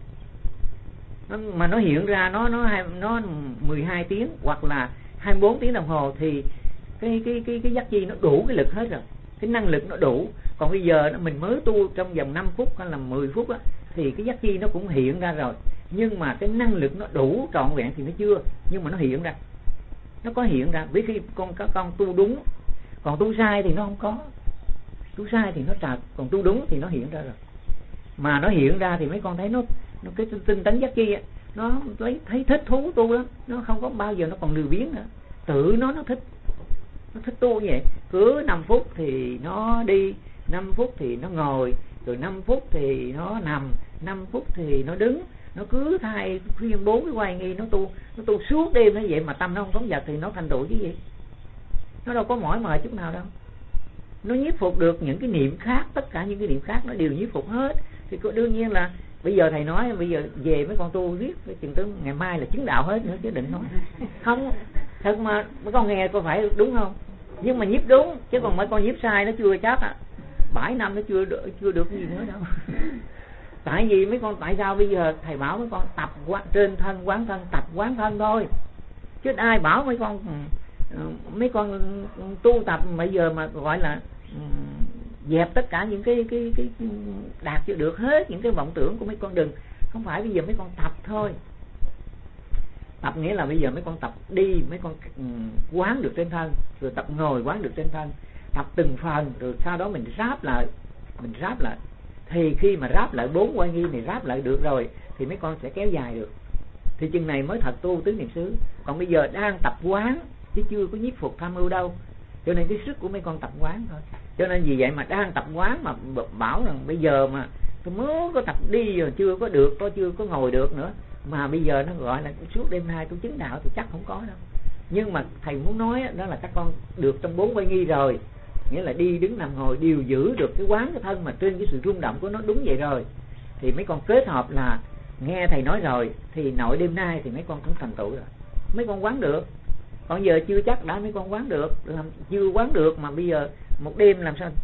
Mà nó hiện ra nó 12 tiếng hoặc là 24 tiếng đồng hồ thì cái giác chi nó đủ cái lực hết rồi, cái năng lực nó đủ. Còn bây giờ mình mới tu trong vòng 5 phút hay là 10 phút á, thì cái giác chi nó cũng hiện ra rồi, nhưng mà cái năng lực nó đủ trọn vẹn thì nó chưa, nhưng mà nó hiện ra, nó có hiện ra. Vì khi các con tu đúng, còn tu sai thì nó không có. Tu sai thì nó trật, còn tu đúng thì nó hiện ra rồi. Mà nó hiện ra thì mấy con thấy nó cái tinh tấn giác chi á, nó thấy thích thú tu lắm, nó không có bao giờ nó còn lười biếng nữa. Tự nó thích tu như vậy. Cứ 5 phút thì nó đi, 5 phút thì nó ngồi, rồi 5 phút thì nó nằm, 5 phút thì nó đứng. Nó cứ thay phiên 4 cái quay nghi, nó tu suốt đêm như vậy mà tâm nó không phóng dật thì nó thành tựu chứ gì. Nó đâu có mỏi mệt chút nào đâu. Nó nhiếp phục được những cái niệm khác, tất cả những cái niệm khác nó đều nhiếp phục hết. Thì đương nhiên là bây giờ thầy nói bây giờ về mấy con tu riết chừng tới ngày mai là chứng đạo hết nữa chứ đừng nói. Không, thật mà mấy con nghe có phải đúng không? Nhưng mà nhiếp đúng, chứ còn mấy con nhiếp sai nó chưa chắc á. 7 năm nó chưa được gì nữa đâu. Tại vì mấy con, tại sao bây giờ thầy bảo mấy con tập trên thân quán thân, tập quán thân thôi. Chứ ai bảo mấy con tu tập bây giờ mà gọi là dẹp tất cả những cái đạt cho được hết những cái vọng tưởng của mấy con, đừng. Không phải, bây giờ mấy con tập thôi. Tập nghĩa là bây giờ mấy con tập đi, mấy con quán được trên thân, rồi tập ngồi quán được trên thân, tập từng phần, rồi sau đó mình ráp lại. Thì khi mà ráp lại 4 quay nghi này, ráp lại được rồi thì mấy con sẽ kéo dài được. Thì chừng này mới thật tu tứ niệm xứ. Còn bây giờ đang tập quán chứ chưa có nhiếp phục tham ưu đâu, cho nên cái sức của mấy con tập quán thôi. Cho nên vì vậy mà đang tập quán mà bảo rằng bây giờ mà tôi mới có tập đi rồi chưa có được, chưa có ngồi được nữa, mà bây giờ nó gọi là suốt đêm nay tôi chứng đạo thì chắc không có đâu. Nhưng mà thầy muốn nói đó là các con được trong 4 quay nghi rồi, nghĩa là đi đứng nằm ngồi đều giữ được cái quán cái thân mà trên cái sự rung động của nó đúng vậy rồi, thì mấy con kết hợp là nghe thầy nói rồi thì nội đêm nay thì mấy con cũng thành tựu rồi, mấy con quán được. Còn giờ chưa chắc đã mấy con quán được, chưa quán được mà bây giờ một đêm làm sao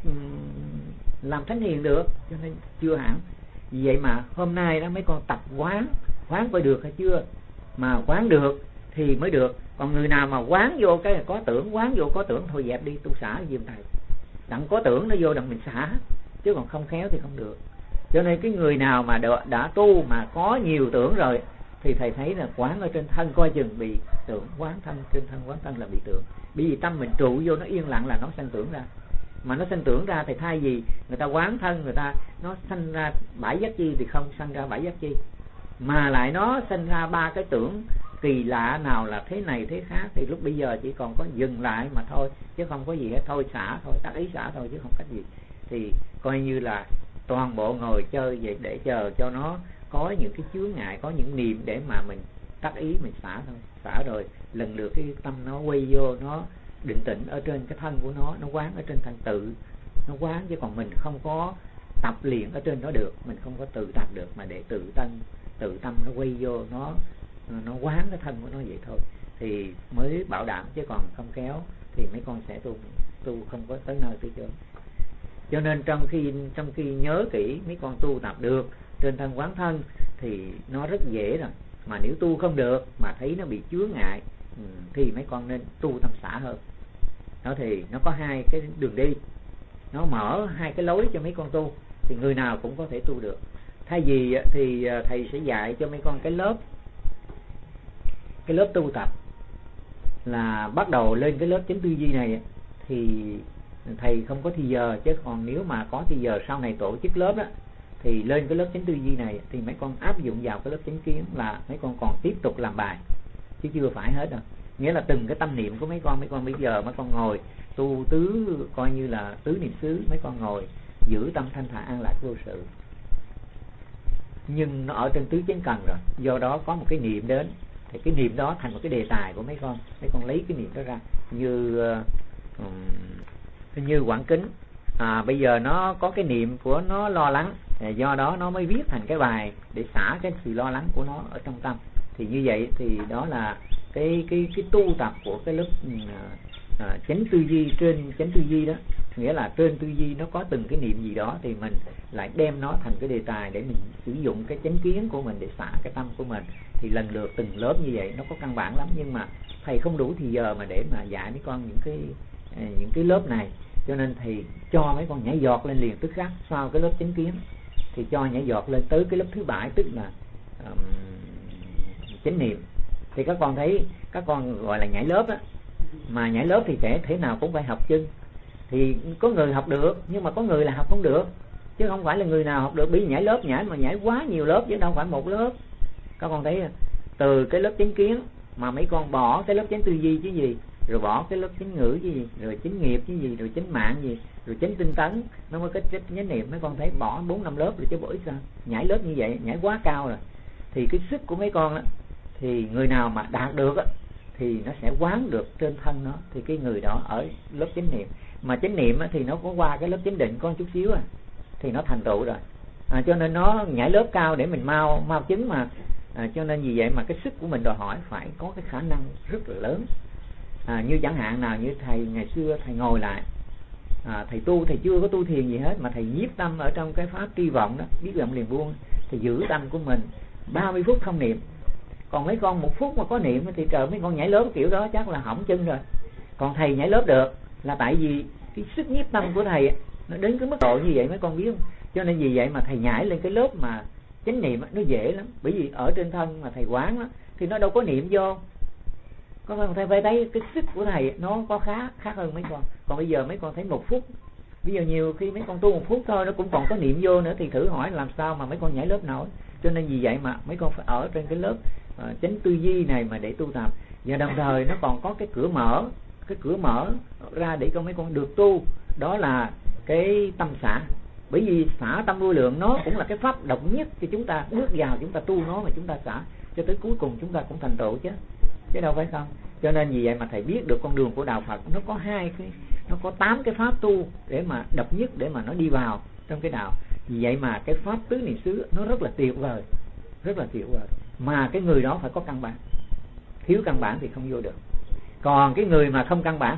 làm thánh hiền được, cho nên chưa hẳn. Vì vậy mà hôm nay đó mấy con tập quán phải được hay chưa, mà quán được thì mới được. Còn người nào mà quán vô cái có tưởng, quán vô có tưởng thôi dẹp đi, tu xả giùm thầy. Đặng có tưởng nó vô đặng mình xả, chứ còn không khéo thì không được. Cho nên cái người nào mà đã tu mà có nhiều tưởng rồi thì thầy thấy là quán ở trên thân coi chừng bị tưởng, quán thân trên thân quán thân là bị tưởng. Bởi vì tâm mình trụ vô nó yên lặng là nó sanh tưởng ra. Mà nó sanh tưởng ra thì thay vì người ta quán thân, người ta nó sanh ra 7 giác chi thì không sanh ra 7 giác chi, mà lại nó sanh ra 3 cái tưởng kỳ lạ, nào là thế này thế khác. Thì lúc bây giờ chỉ còn có dừng lại mà thôi, chứ không có gì hết. Thôi xả thôi, tác ý xả thôi chứ không cách gì. Thì coi như là toàn bộ ngồi chơi vậy để chờ cho nó có những cái chướng ngại, có những niệm để mà mình tác ý mình xả thôi. Xả rồi lần lượt cái tâm nó quay vô, nó định tĩnh ở trên cái thân của nó quán ở trên thân tự nó quán. Chứ còn mình không có tập luyện ở trên đó được, mình không có tự tập được, mà để tự tâm nó quay vô, nó quán cái thân của nó vậy thôi thì mới bảo đảm. Chứ còn không kéo thì mấy con sẽ tu không có tới nơi tới chốn. Cho nên trong khi nhớ kỹ mấy con tu tập được trên thân quán thân thì nó rất dễ rồi. Mà nếu tu không được mà thấy nó bị chướng ngại thì mấy con nên tu tâm xả hơn. Đó thì nó có 2 cái đường đi, nó mở 2 cái lối cho mấy con tu, thì người nào cũng có thể tu được. Thay vì thì thầy sẽ dạy cho mấy con cái lớp tu tập là bắt đầu lên cái lớp chánh tư duy này thì thầy không có thì giờ. Chứ còn nếu mà có thì giờ sau này tổ chức lớp đó thì lên cái lớp chánh tư duy này thì mấy con áp dụng vào cái lớp chánh kiến là mấy con còn tiếp tục làm bài. chứ chưa phải hết đâu. Nghĩa là từng cái tâm niệm của mấy con bây giờ mấy con ngồi tu tứ, coi như là tứ niệm xứ, mấy con ngồi giữ tâm thanh thản an lạc vô sự, nhưng nó ở trên tứ chánh cần rồi, do đó có một cái niệm đến thì cái niệm đó thành một cái đề tài của mấy con lấy cái niệm đó ra. Như Quảng Kính bây giờ nó có cái niệm của nó lo lắng, do đó nó mới viết thành cái bài để xả cái sự lo lắng của nó ở trong tâm. Thì như vậy thì đó là cái tu tập của cái lớp chánh tư duy, trên chánh tư duy đó. Nghĩa là trên tư duy nó có từng cái niệm gì đó thì mình lại đem nó thành cái đề tài để mình sử dụng cái chánh kiến của mình để xả cái tâm của mình. Thì lần lượt từng lớp như vậy nó có căn bản lắm, nhưng mà thầy không đủ thì giờ mà để mà dạy mấy con những cái lớp này, cho nên thầy cho mấy con nhảy giọt lên liền tức khắc sau cái lớp chánh kiến, thì cho nhảy giọt lên tới cái lớp thứ 7, tức là chánh niệm. Thì các con thấy các con gọi là nhảy lớp á, mà nhảy lớp thì thể nào cũng phải học chân. Thì có người học được, nhưng mà có người là học không được, chứ không phải là người nào học được. Bị nhảy lớp nhảy quá nhiều lớp chứ đâu phải một lớp. Các con thấy từ cái lớp chánh kiến mà mấy con bỏ cái lớp chánh tư duy chứ gì, rồi bỏ cái lớp chánh ngữ chứ gì, rồi chánh nghiệp chứ gì, rồi chánh mạng gì, rồi chánh tinh tấn, nó mới có chánh niệm. Mấy con thấy bỏ 4-5 lớp rồi chứ bởi sao? Nhảy lớp như vậy, nhảy quá cao rồi. Thì cái sức của mấy con á, thì người nào mà đạt được á thì nó sẽ quán được trên thân nó, thì cái người đó ở lớp chánh niệm. Mà chánh niệm á, thì nó có qua cái lớp chánh định có một chút xíu thì nó thành tựu rồi. Cho nên nó nhảy lớp cao để mình mau chứng mà. Cho nên vì vậy mà cái sức của mình đòi hỏi phải có cái khả năng rất là lớn. Như chẳng hạn nào như thầy ngày xưa thầy ngồi lại, thầy chưa có tu thiền gì hết, mà thầy nhiếp tâm ở trong cái pháp tri vọng đó, biết vọng liền buông, thì giữ tâm của mình 30 phút không niệm. Còn mấy con 1 phút mà có niệm thì trời, mấy con nhảy lớp kiểu đó chắc là hỏng chân rồi. Còn thầy nhảy lớp được là tại vì cái sức nhiếp tâm của thầy nó đến cái mức độ như vậy, mấy con biết không? Cho nên vì vậy mà thầy nhảy lên cái lớp mà chánh niệm nó dễ lắm. Bởi vì ở trên thân mà thầy quán đó, thì nó đâu có niệm vô. Có thầy phải thấy cái sức của thầy nó có khác hơn mấy con. Còn bây giờ mấy con thấy 1 phút, bây giờ nhiều khi mấy con tu 1 phút thôi nó cũng còn có niệm vô nữa, thì thử hỏi làm sao mà mấy con nhảy lớp nổi. Cho nên vì vậy mà mấy con phải ở trên cái lớp chánh tư duy này mà để tu tập. Và đồng thời nó còn có cái cửa mở ra để cho mấy con được tu, đó là cái tâm xả. Bởi vì xả tâm vô lượng nó cũng là cái pháp độc nhất cho chúng ta bước vào, chúng ta tu nó mà chúng ta xả cho tới cuối cùng chúng ta cũng thành tựu chứ đâu phải không. Cho nên vì vậy mà thầy biết được con đường của đạo Phật nó có 8 cái pháp tu để mà độc nhất để mà nó đi vào trong cái đạo. Vì vậy mà cái pháp tứ niệm xứ nó rất là tuyệt vời, mà cái người đó phải có căn bản, thiếu căn bản thì không vô được. Còn cái người mà không căn bản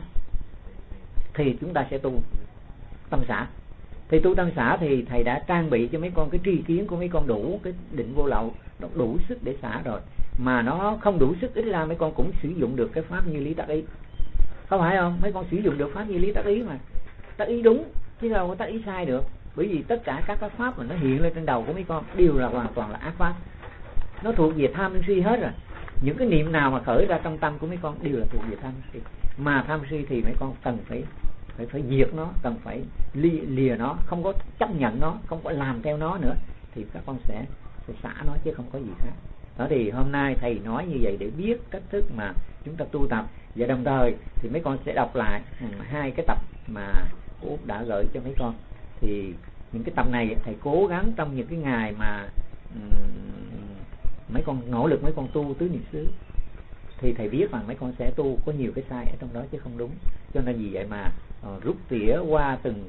thì chúng ta sẽ tu tâm xả. Thì tu tâm xả thì thầy đã trang bị cho mấy con cái tri kiến của mấy con đủ cái định vô lậu, nó đủ sức để xả rồi. Mà nó không đủ sức, ít ra mấy con cũng sử dụng được cái pháp như lý tác ý, không phải không? Mấy con sử dụng được pháp như lý tác ý mà, tác ý đúng chứ đâu có tác ý sai được. Bởi vì tất cả các pháp mà nó hiện lên trên đầu của mấy con đều là hoàn toàn là ác pháp, nó thuộc về tham sân si hết rồi. Những cái niệm nào mà khởi ra trong tâm của mấy con đều là thuộc về tham si. Mà tham si thì mấy con cần phải diệt nó, cần phải lìa nó, không có chấp nhận nó, không có làm theo nó nữa, thì các con sẽ xả nó chứ không có gì khác. Đó thì hôm nay thầy nói như vậy để biết cách thức mà chúng ta tu tập. Và đồng thời thì mấy con sẽ đọc lại 2 cái tập mà cô Út đã gửi cho mấy con. Thì những cái tập này thầy cố gắng trong những cái ngày mà mấy con nỗ lực mấy con tu tứ niệm xứ, thì thầy biết rằng mấy con sẽ tu có nhiều cái sai ở trong đó chứ không đúng. Cho nên vì vậy mà rút tỉa qua từng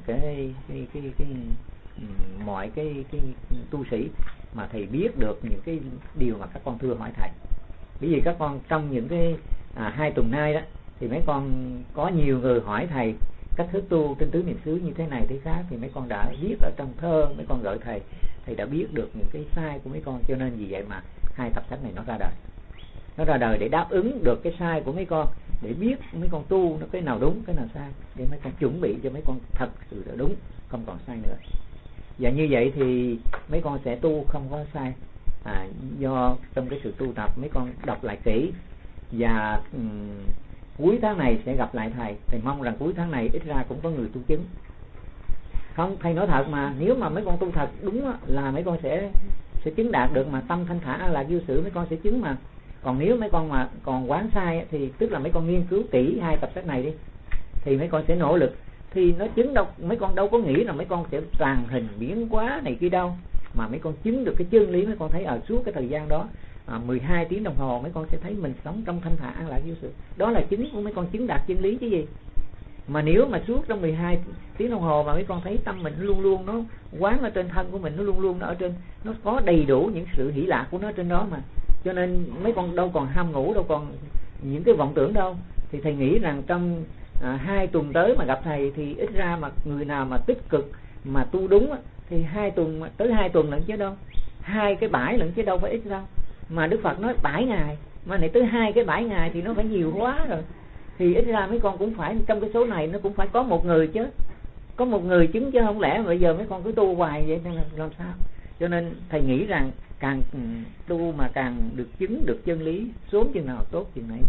mọi cái tu sĩ mà thầy biết được những cái điều mà các con thưa hỏi thầy. Bởi vì các con trong những cái 2 tuần nay đó thì mấy con có nhiều người hỏi thầy cách thức tu trên tứ niệm xứ như thế này thế khác, thì mấy con đã viết ở trong thơ, mấy con gửi thầy đã biết được những cái sai của mấy con. Cho nên vì vậy mà 2 tập sách này nó ra đời để đáp ứng được cái sai của mấy con, để biết mấy con tu nó cái nào đúng cái nào sai, để mấy con chuẩn bị cho mấy con thật sự là đúng, không còn sai nữa. Và như vậy thì mấy con sẽ tu không có sai. Do trong cái sự tu tập mấy con đọc lại kỹ. Và cuối tháng này sẽ gặp lại thầy mong rằng cuối tháng này ít ra cũng có người tu chứng. Không, thầy nói thật mà, nếu mà mấy con tu thật đúng là mấy con sẽ chứng đạt được mà tâm thanh thản an lạc vô sự, mấy con sẽ chứng mà. Còn nếu mấy con mà còn quán sai thì tức là mấy con nghiên cứu kỹ 2 tập sách này đi, thì mấy con sẽ nỗ lực. Thì nó chứng đâu, mấy con đâu có nghĩ là mấy con sẽ tàn hình biến hóa này kia đâu, mà mấy con chứng được cái chân lý. Mấy con thấy ở suốt cái thời gian đó 12 tiếng đồng hồ mấy con sẽ thấy mình sống trong thanh thản an lạc vô sự. Đó là chứng của mấy con chứng đạt chân lý chứ gì. Mà nếu mà suốt trong 12 tiếng đồng hồ mà mấy con thấy tâm mình luôn luôn nó quán ở trên thân của mình, nó luôn luôn nó ở trên, nó có đầy đủ những sự hỷ lạc của nó trên đó mà. Cho nên mấy con đâu còn ham ngủ, đâu còn những cái vọng tưởng đâu. Thì thầy nghĩ rằng trong 2 tuần tới mà gặp thầy thì ít ra mà người nào mà tích cực mà tu đúng thì 2 tuần tới 2 tuần lận chứ đâu, 2 cái bãi lận chứ đâu phải ít đâu. Mà Đức Phật nói 7 ngày, mà này tới 2 cái 7 ngày thì nó phải nhiều quá rồi. Thì ít ra mấy con cũng phải trong cái số này nó cũng phải có một người chứ, có một người chứng chứ, không lẽ bây giờ mấy con cứ tu hoài vậy nên là làm sao. Cho nên thầy nghĩ rằng càng tu mà càng được chứng được chân lý, sớm chừng nào tốt chừng nấy.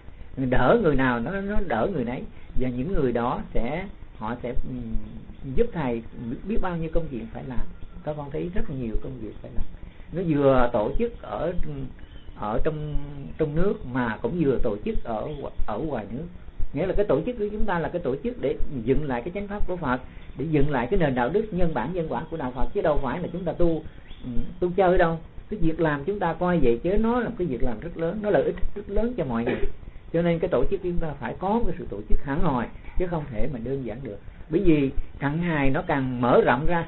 Đỡ người nào nó đỡ người nấy, và những người đó họ sẽ giúp thầy biết bao nhiêu công việc phải làm. Các con thấy rất nhiều công việc phải làm. Nó vừa tổ chức ở trong nước mà cũng vừa tổ chức ở ngoài nước. Nghĩa là cái tổ chức của chúng ta là cái tổ chức để dựng lại cái chánh pháp của Phật, để dựng lại cái nền đạo đức nhân bản nhân quả của đạo Phật, chứ đâu phải là chúng ta tu chơi đâu. Cái việc làm chúng ta coi vậy chứ nó là cái việc làm rất lớn, nó lợi ích rất lớn cho mọi người. Cho nên cái tổ chức chúng ta phải có cái sự tổ chức hẳn hoi, chứ không thể mà đơn giản được. Bởi vì càng ngày nó càng mở rộng ra,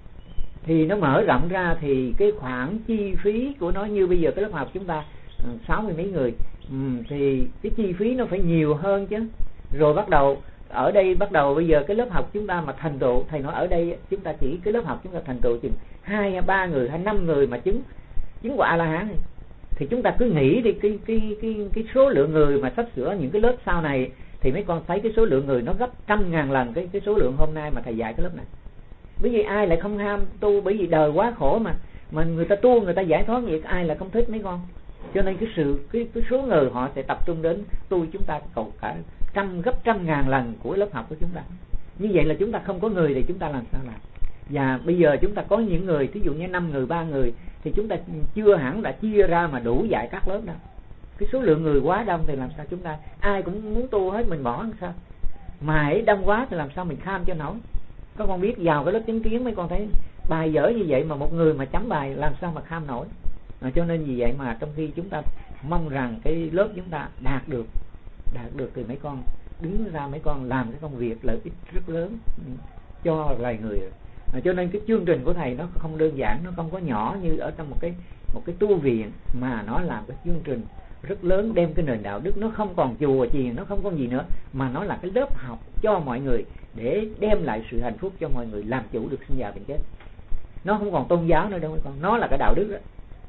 thì nó mở rộng ra thì cái khoản chi phí của nó, như bây giờ cái lớp học chúng ta 60 mấy người, thì cái chi phí nó phải nhiều hơn chứ. Rồi bắt đầu ở đây, bắt đầu bây giờ cái lớp học chúng ta mà thành tựu, thầy nói ở đây chúng ta chỉ cái lớp học chúng ta thành tựu chừng 2 hay 3 người hay 5 người mà chứng quả A-la-hán, thì chúng ta cứ nghĩ đi cái số lượng người mà sắp sửa những cái lớp sau này, thì mấy con thấy cái số lượng người nó gấp 100.000 lần cái số lượng hôm nay mà thầy dạy cái lớp này. Bởi vì ai lại không ham tu, bởi vì đời quá khổ mà người ta tu, người ta giải thoát vậy, ai là không thích mấy con. Cho nên cái số người họ sẽ tập trung đến tu chúng ta cầu cả gấp 100.000 lần của lớp học của chúng ta. Như vậy là chúng ta không có người thì chúng ta làm sao làm. Và bây giờ chúng ta có những người, ví dụ như 5 người, 3 người, thì chúng ta chưa hẳn đã chia ra mà đủ dạy các lớp đâu. Cái số lượng người quá đông thì làm sao chúng ta, ai cũng muốn tu hết, mình bỏ làm sao. Mà hãy đông quá thì làm sao mình kham cho nổi. Các con biết vào cái lớp chứng kiến mấy con thấy bài dở như vậy mà một người mà chấm bài làm sao mà kham nổi. Cho nên vì vậy mà trong khi chúng ta mong rằng cái lớp chúng ta đạt được thì mấy con đứng ra, mấy con làm cái công việc lợi ích rất lớn cho loài người. Cho nên cái chương trình của thầy nó không đơn giản, nó không có nhỏ như ở trong một cái tu viện, mà nó làm cái chương trình rất lớn, đem cái nền đạo đức, nó không còn chùa chiền, nó không còn gì nữa, mà nó là cái lớp học cho mọi người để đem lại sự hạnh phúc cho mọi người, làm chủ được sinh già bệnh chết. Nó không còn tôn giáo nữa đâu mấy con, nó là cái đạo đức đó.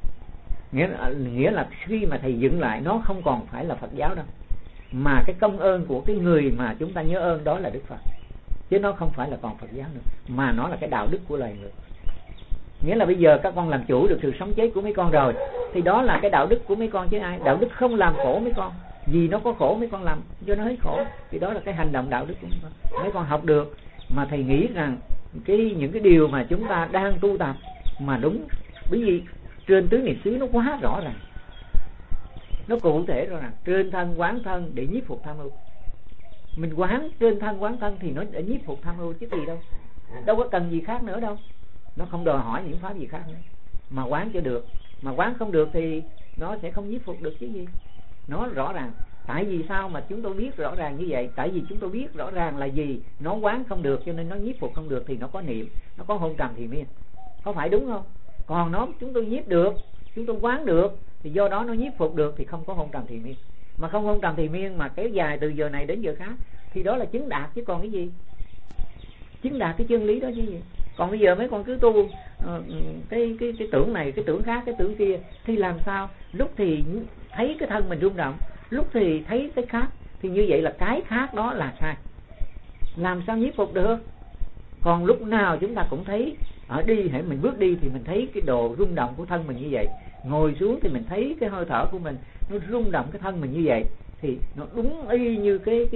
Nghĩa là khi mà thầy dựng lại, nó không còn phải là Phật giáo đâu, mà cái công ơn của cái người mà chúng ta nhớ ơn đó là Đức Phật, chứ nó không phải là còn Phật giáo nữa, mà nó là cái đạo đức của loài người. Nghĩa là bây giờ các con làm chủ được sự sống chết của mấy con rồi, thì đó là cái đạo đức của mấy con chứ ai. Đạo đức không làm khổ mấy con, vì nó có khổ mấy con làm cho nó hết khổ, thì đó là cái hành động đạo đức của mấy con. Mấy con học được, mà thầy nghĩ rằng những cái điều mà chúng ta đang tu tập mà đúng, bởi vì trên tứ niệm xứ nó quá rõ ràng, nó cụ thể rõ ràng. Trên thân quán thân để nhiếp phục tham ưu. Mình quán trên thân quán thân thì nó để nhiếp phục tham ưu chứ gì đâu, đâu có cần gì khác nữa đâu. Nó không đòi hỏi những pháp gì khác nữa, mà quán cho được. Mà quán không được thì nó sẽ không nhiếp phục được chứ gì. Nó rõ ràng. Tại vì sao mà chúng tôi biết rõ ràng như vậy? Tại vì chúng tôi biết rõ ràng là gì? Nó quán không được cho nên nó nhiếp phục không được, thì nó có niệm, nó có hôn trầm thì miên. Có phải đúng không? Còn nó chúng tôi nhiếp được, chúng tôi quán được, thì do đó nó nhiếp phục được, thì không có hôn trầm thì miên. Mà không hôn trầm thì miên mà kéo dài từ giờ này đến giờ khác, thì đó là chứng đạt chứ còn cái gì. Chứng đạt cái chân lý đó chứ gì. Còn bây giờ mấy con cứ tu cái tưởng này, cái tưởng khác, cái tưởng kia, thì làm sao? Lúc thì thấy cái thân mình rung động, lúc thì thấy cái khác, thì như vậy là cái khác đó là sai. Làm sao nhiếp phục được? Còn lúc nào chúng ta cũng thấy ở đi, hãy mình bước đi thì mình thấy cái độ rung động của thân mình như vậy, ngồi xuống thì mình thấy cái hơi thở của mình nó rung động cái thân mình như vậy, thì nó đúng y như cái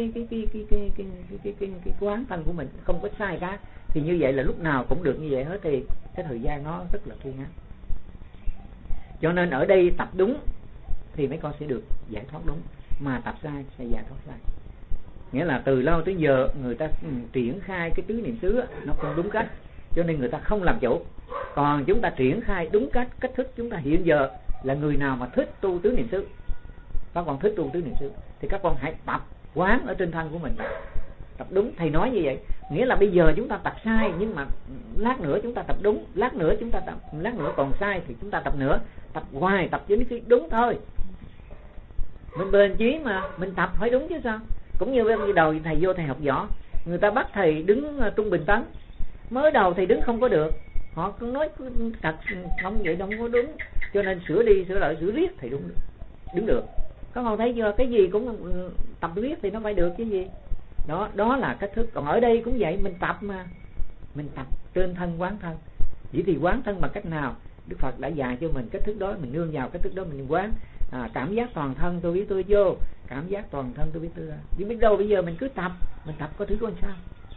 quán thân của mình, không có sai khác. Thì như vậy là lúc nào cũng được như vậy hết, thì cái thời gian nó rất là thu ngắn. Cho nên ở đây tập đúng thì mấy con sẽ được giải thoát đúng, mà tập sai sẽ giải thoát sai. Nghĩa là từ lâu tới giờ người ta triển khai cái tứ niệm xứ nó không đúng cách, cho nên người ta không làm chủ. Còn chúng ta triển khai đúng cách thức chúng ta hiện giờ là người nào mà thích tu tứ niệm xứ, các con thích tu tứ niệm xứ thì các con hãy tập quán ở trên thân của mình, tập đúng. Thầy nói như vậy, nghĩa là bây giờ chúng ta tập sai, nhưng mà lát nữa chúng ta tập đúng, lát nữa còn sai thì chúng ta tập nữa, tập hoài, tập đến khi đúng thôi. Mình bền chí mà, mình tập phải đúng chứ sao. Cũng như bây đầu thầy vô thầy học võ, người ta bắt thầy đứng trung bình tấn, mới đầu thầy đứng không có được, họ cứ nói thật không vậy đâu có đúng, cho nên sửa đi sửa lại sửa riết thì đứng được. Các con thấy chưa, cái gì cũng tập riết thì nó phải được chứ gì. Đó là cách thức. Còn ở đây cũng vậy, mình tập mà, mình tập trên thân quán thân. Vậy thì quán thân bằng cách nào? Đức Phật đã dạy cho mình cách thức đó, mình nương vào cách thức đó mình quán. Cảm giác toàn thân tôi biết tôi vô, cảm giác toàn thân tôi biết tôi ra. Chứ biết đâu bây giờ mình cứ tập, mình tập có thứ con sao.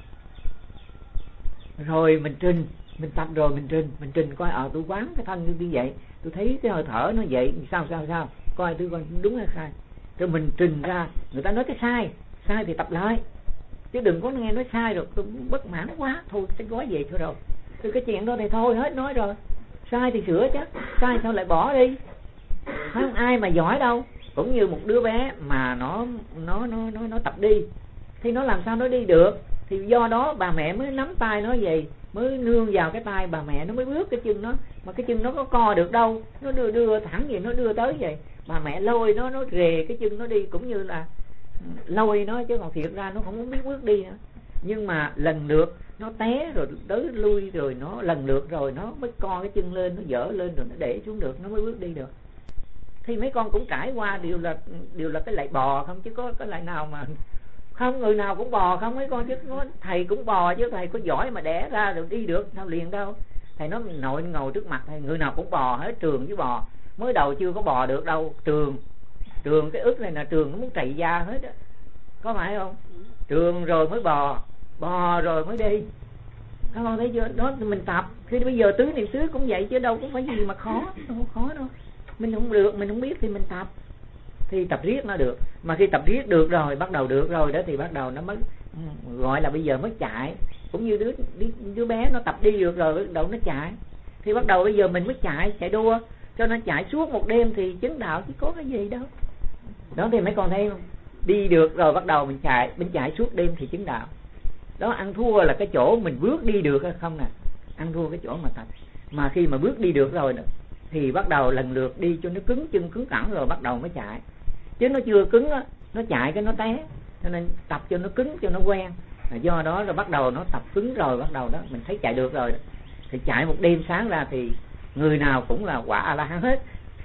Rồi mình trình, mình tập rồi mình trình coi tôi quán cái thân như vậy, tôi thấy cái hơi thở nó vậy, sao coi tôi coi đúng hay sai. Rồi mình trình ra, người ta nói cái sai thì tập lại, chứ đừng có nghe nói sai rồi tôi bất mãn quá, thôi sẽ gói về thôi rồi. Thì cái chuyện đó thì thôi hết nói rồi, sai thì sửa chứ, sai sao lại bỏ đi. Không ai mà giỏi đâu. Cũng như một đứa bé mà nó tập đi thì nó làm sao nó đi được, thì do đó bà mẹ mới nắm tay nó vậy, mới nương vào cái tay bà mẹ, nó mới bước cái chân nó, mà cái chân nó có co được đâu, nó đưa thẳng vậy, nó đưa tới vậy, bà mẹ lôi nó rề cái chân nó đi, cũng như là lôi nó, chứ còn thiệt ra nó không biết bước đi nữa. Nhưng mà lần lượt nó té rồi tới lui rồi nó lần lượt rồi nó mới co cái chân lên, nó dở lên rồi nó để xuống được, nó mới bước đi được. Thì mấy con cũng trải qua đều là cái lại bò không, chứ có cái lại nào mà không, người nào cũng bò không mấy con, chứ thầy cũng bò chứ, thầy có giỏi mà đẻ ra rồi đi được sao liền đâu. Thầy nói nội ngồi trước mặt thầy, người nào cũng bò hết, Trường với bò mới đầu chưa có bò được đâu. Trường cái ức này là Trường nó muốn trầy da hết á, có phải không? Trường rồi mới bò rồi mới đi. Các con thấy chưa? Đó mình tập. Thì bây giờ tứ niệm xứ cũng vậy chứ đâu có phải gì mà khó, đâu có khó đâu. Mình không được, mình không biết thì mình tập, thì tập riết nó được. Mà khi tập riết được rồi, bắt đầu được rồi đó, thì bắt đầu nó mới gọi là bây giờ mới chạy. Cũng như đứa bé nó tập đi được rồi, bắt đầu nó chạy, thì bắt đầu bây giờ mình mới chạy đua, cho nó chạy suốt một đêm thì chứng đạo chứ có cái gì đâu. Đó thì mấy con thấy không? Đi được rồi bắt đầu mình chạy suốt đêm thì chứng đạo. Đó, ăn thua là cái chỗ mình bước đi được hay không nè, ăn thua cái chỗ mà tập. Mà khi mà bước đi được rồi thì bắt đầu lần lượt đi cho nó cứng chân cứng cẳng rồi bắt đầu mới chạy. Chứ nó chưa cứng á, nó chạy cái nó té, cho nên tập cho nó cứng cho nó quen. Do đó rồi bắt đầu nó tập cứng rồi bắt đầu đó mình thấy chạy được rồi, thì chạy một đêm sáng ra thì người nào cũng là quả A-la-hán hết.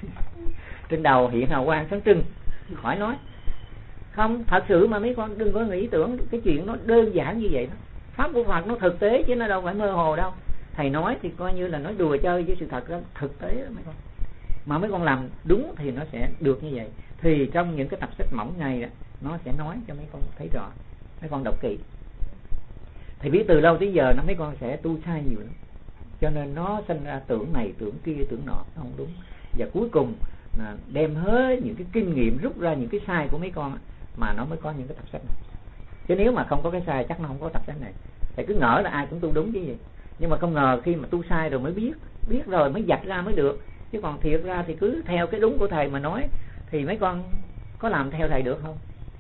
Trên đầu hiện hào quang sáng trưng, khỏi nói. Không, thật sự mà mấy con đừng có nghĩ tưởng cái chuyện nó đơn giản như vậy đó. Pháp của Phật nó thực tế chứ nó đâu phải mơ hồ đâu. Thầy nói thì coi như là nói đùa chơi, với sự thật đó thực tế đó mấy con. Mà mấy con làm đúng thì nó sẽ được như vậy. Thì trong những cái tập sách mỏng này đó, nó sẽ nói cho mấy con thấy rõ. Mấy con đọc kỹ. Thầy biết từ lâu tới giờ nó mấy con sẽ tu sai nhiều lắm, cho nên nó sinh ra tưởng này tưởng kia tưởng nọ, nó không đúng. Và cuối cùng là đem hết những cái kinh nghiệm, rút ra những cái sai của mấy con mà nó mới có những cái tập sách này. Chứ nếu mà không có cái sai chắc nó không có tập sách này. Thầy cứ ngỡ là ai cũng tu đúng chứ gì, nhưng mà không ngờ khi mà tu sai rồi mới biết rồi mới vạch ra mới được. Chứ còn thiệt ra thì cứ theo cái đúng của thầy mà nói thì mấy con có làm theo thầy được không?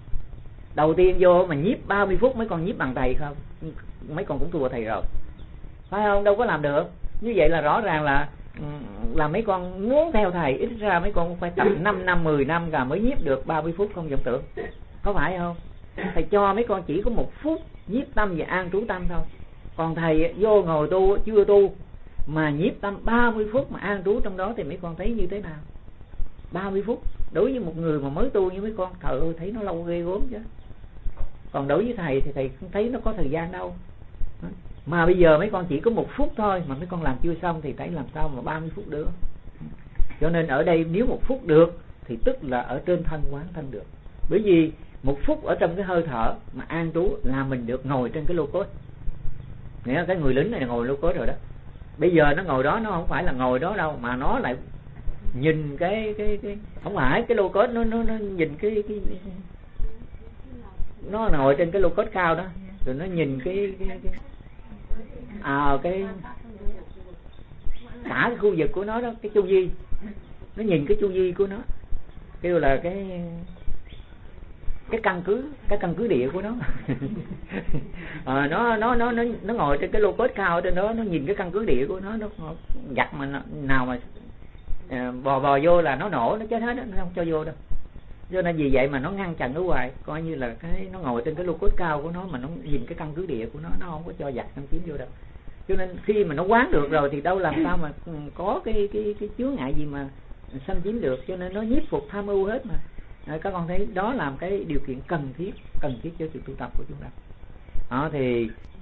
Đầu tiên vô mà nhiếp 30 phút mấy con nhiếp bằng thầy không? Mấy con cũng thua thầy rồi, phải không? Đâu có làm được. Như vậy là rõ ràng là mấy con muốn theo thầy, ít ra mấy con cũng phải tập 5 năm 10 năm rồi mới nhiếp được 30 phút không vọng tưởng, có phải không? Thầy cho mấy con chỉ có 1 phút nhiếp tâm và an trú tâm thôi. Còn thầy vô ngồi tu chưa tu mà nhiếp tâm 30 phút mà an trú trong đó thì mấy con thấy như thế nào? 30 phút đối với một người mà mới tu như mấy con, trời ơi thấy nó lâu ghê gớm chứ. Còn đối với thầy thì thầy không thấy nó có thời gian đâu. Mà bây giờ mấy con chỉ có 1 phút thôi mà mấy con làm chưa xong thì thấy làm sao mà 30 phút được. Cho nên ở đây nếu 1 phút được thì tức là ở trên thân quán thân được. Bởi vì 1 phút ở trong cái hơi thở mà an trú là mình được ngồi trên cái lô cốt. Nghĩa là cái người lính này là ngồi lô cốt rồi đó. Bây giờ nó ngồi đó, nó không phải là ngồi đó đâu, mà nó lại nhìn cái không phải cái lô cốt, nó nhìn cái nó ngồi trên cái lô cốt cao đó, rồi nó nhìn cái cả cái khu vực của nó đó, cái chu vi, nó nhìn cái chu vi của nó, kêu là cái căn cứ địa của nó. Nó ngồi trên cái lô cốt cao ở trên đó, nó nhìn cái căn cứ địa của nó giặt mà nào mà bò vô là nó nổ, nó chết hết đó, nó không cho vô đâu. Cho nên vì vậy mà nó ngăn chặn ở ngoài, coi như là nó ngồi trên cái lô cốt cao của nó mà nó nhìn cái căn cứ địa của nó không có cho giặt xâm chiếm vô đâu. Cho nên khi mà nó quán được rồi thì đâu làm sao mà có cái chướng ngại gì mà xâm chiếm được, cho nên nó nhiếp phục tham ưu hết mà. Các con thấy đó là cái điều kiện cần thiết cho sự tu tập của chúng ta. Đó thì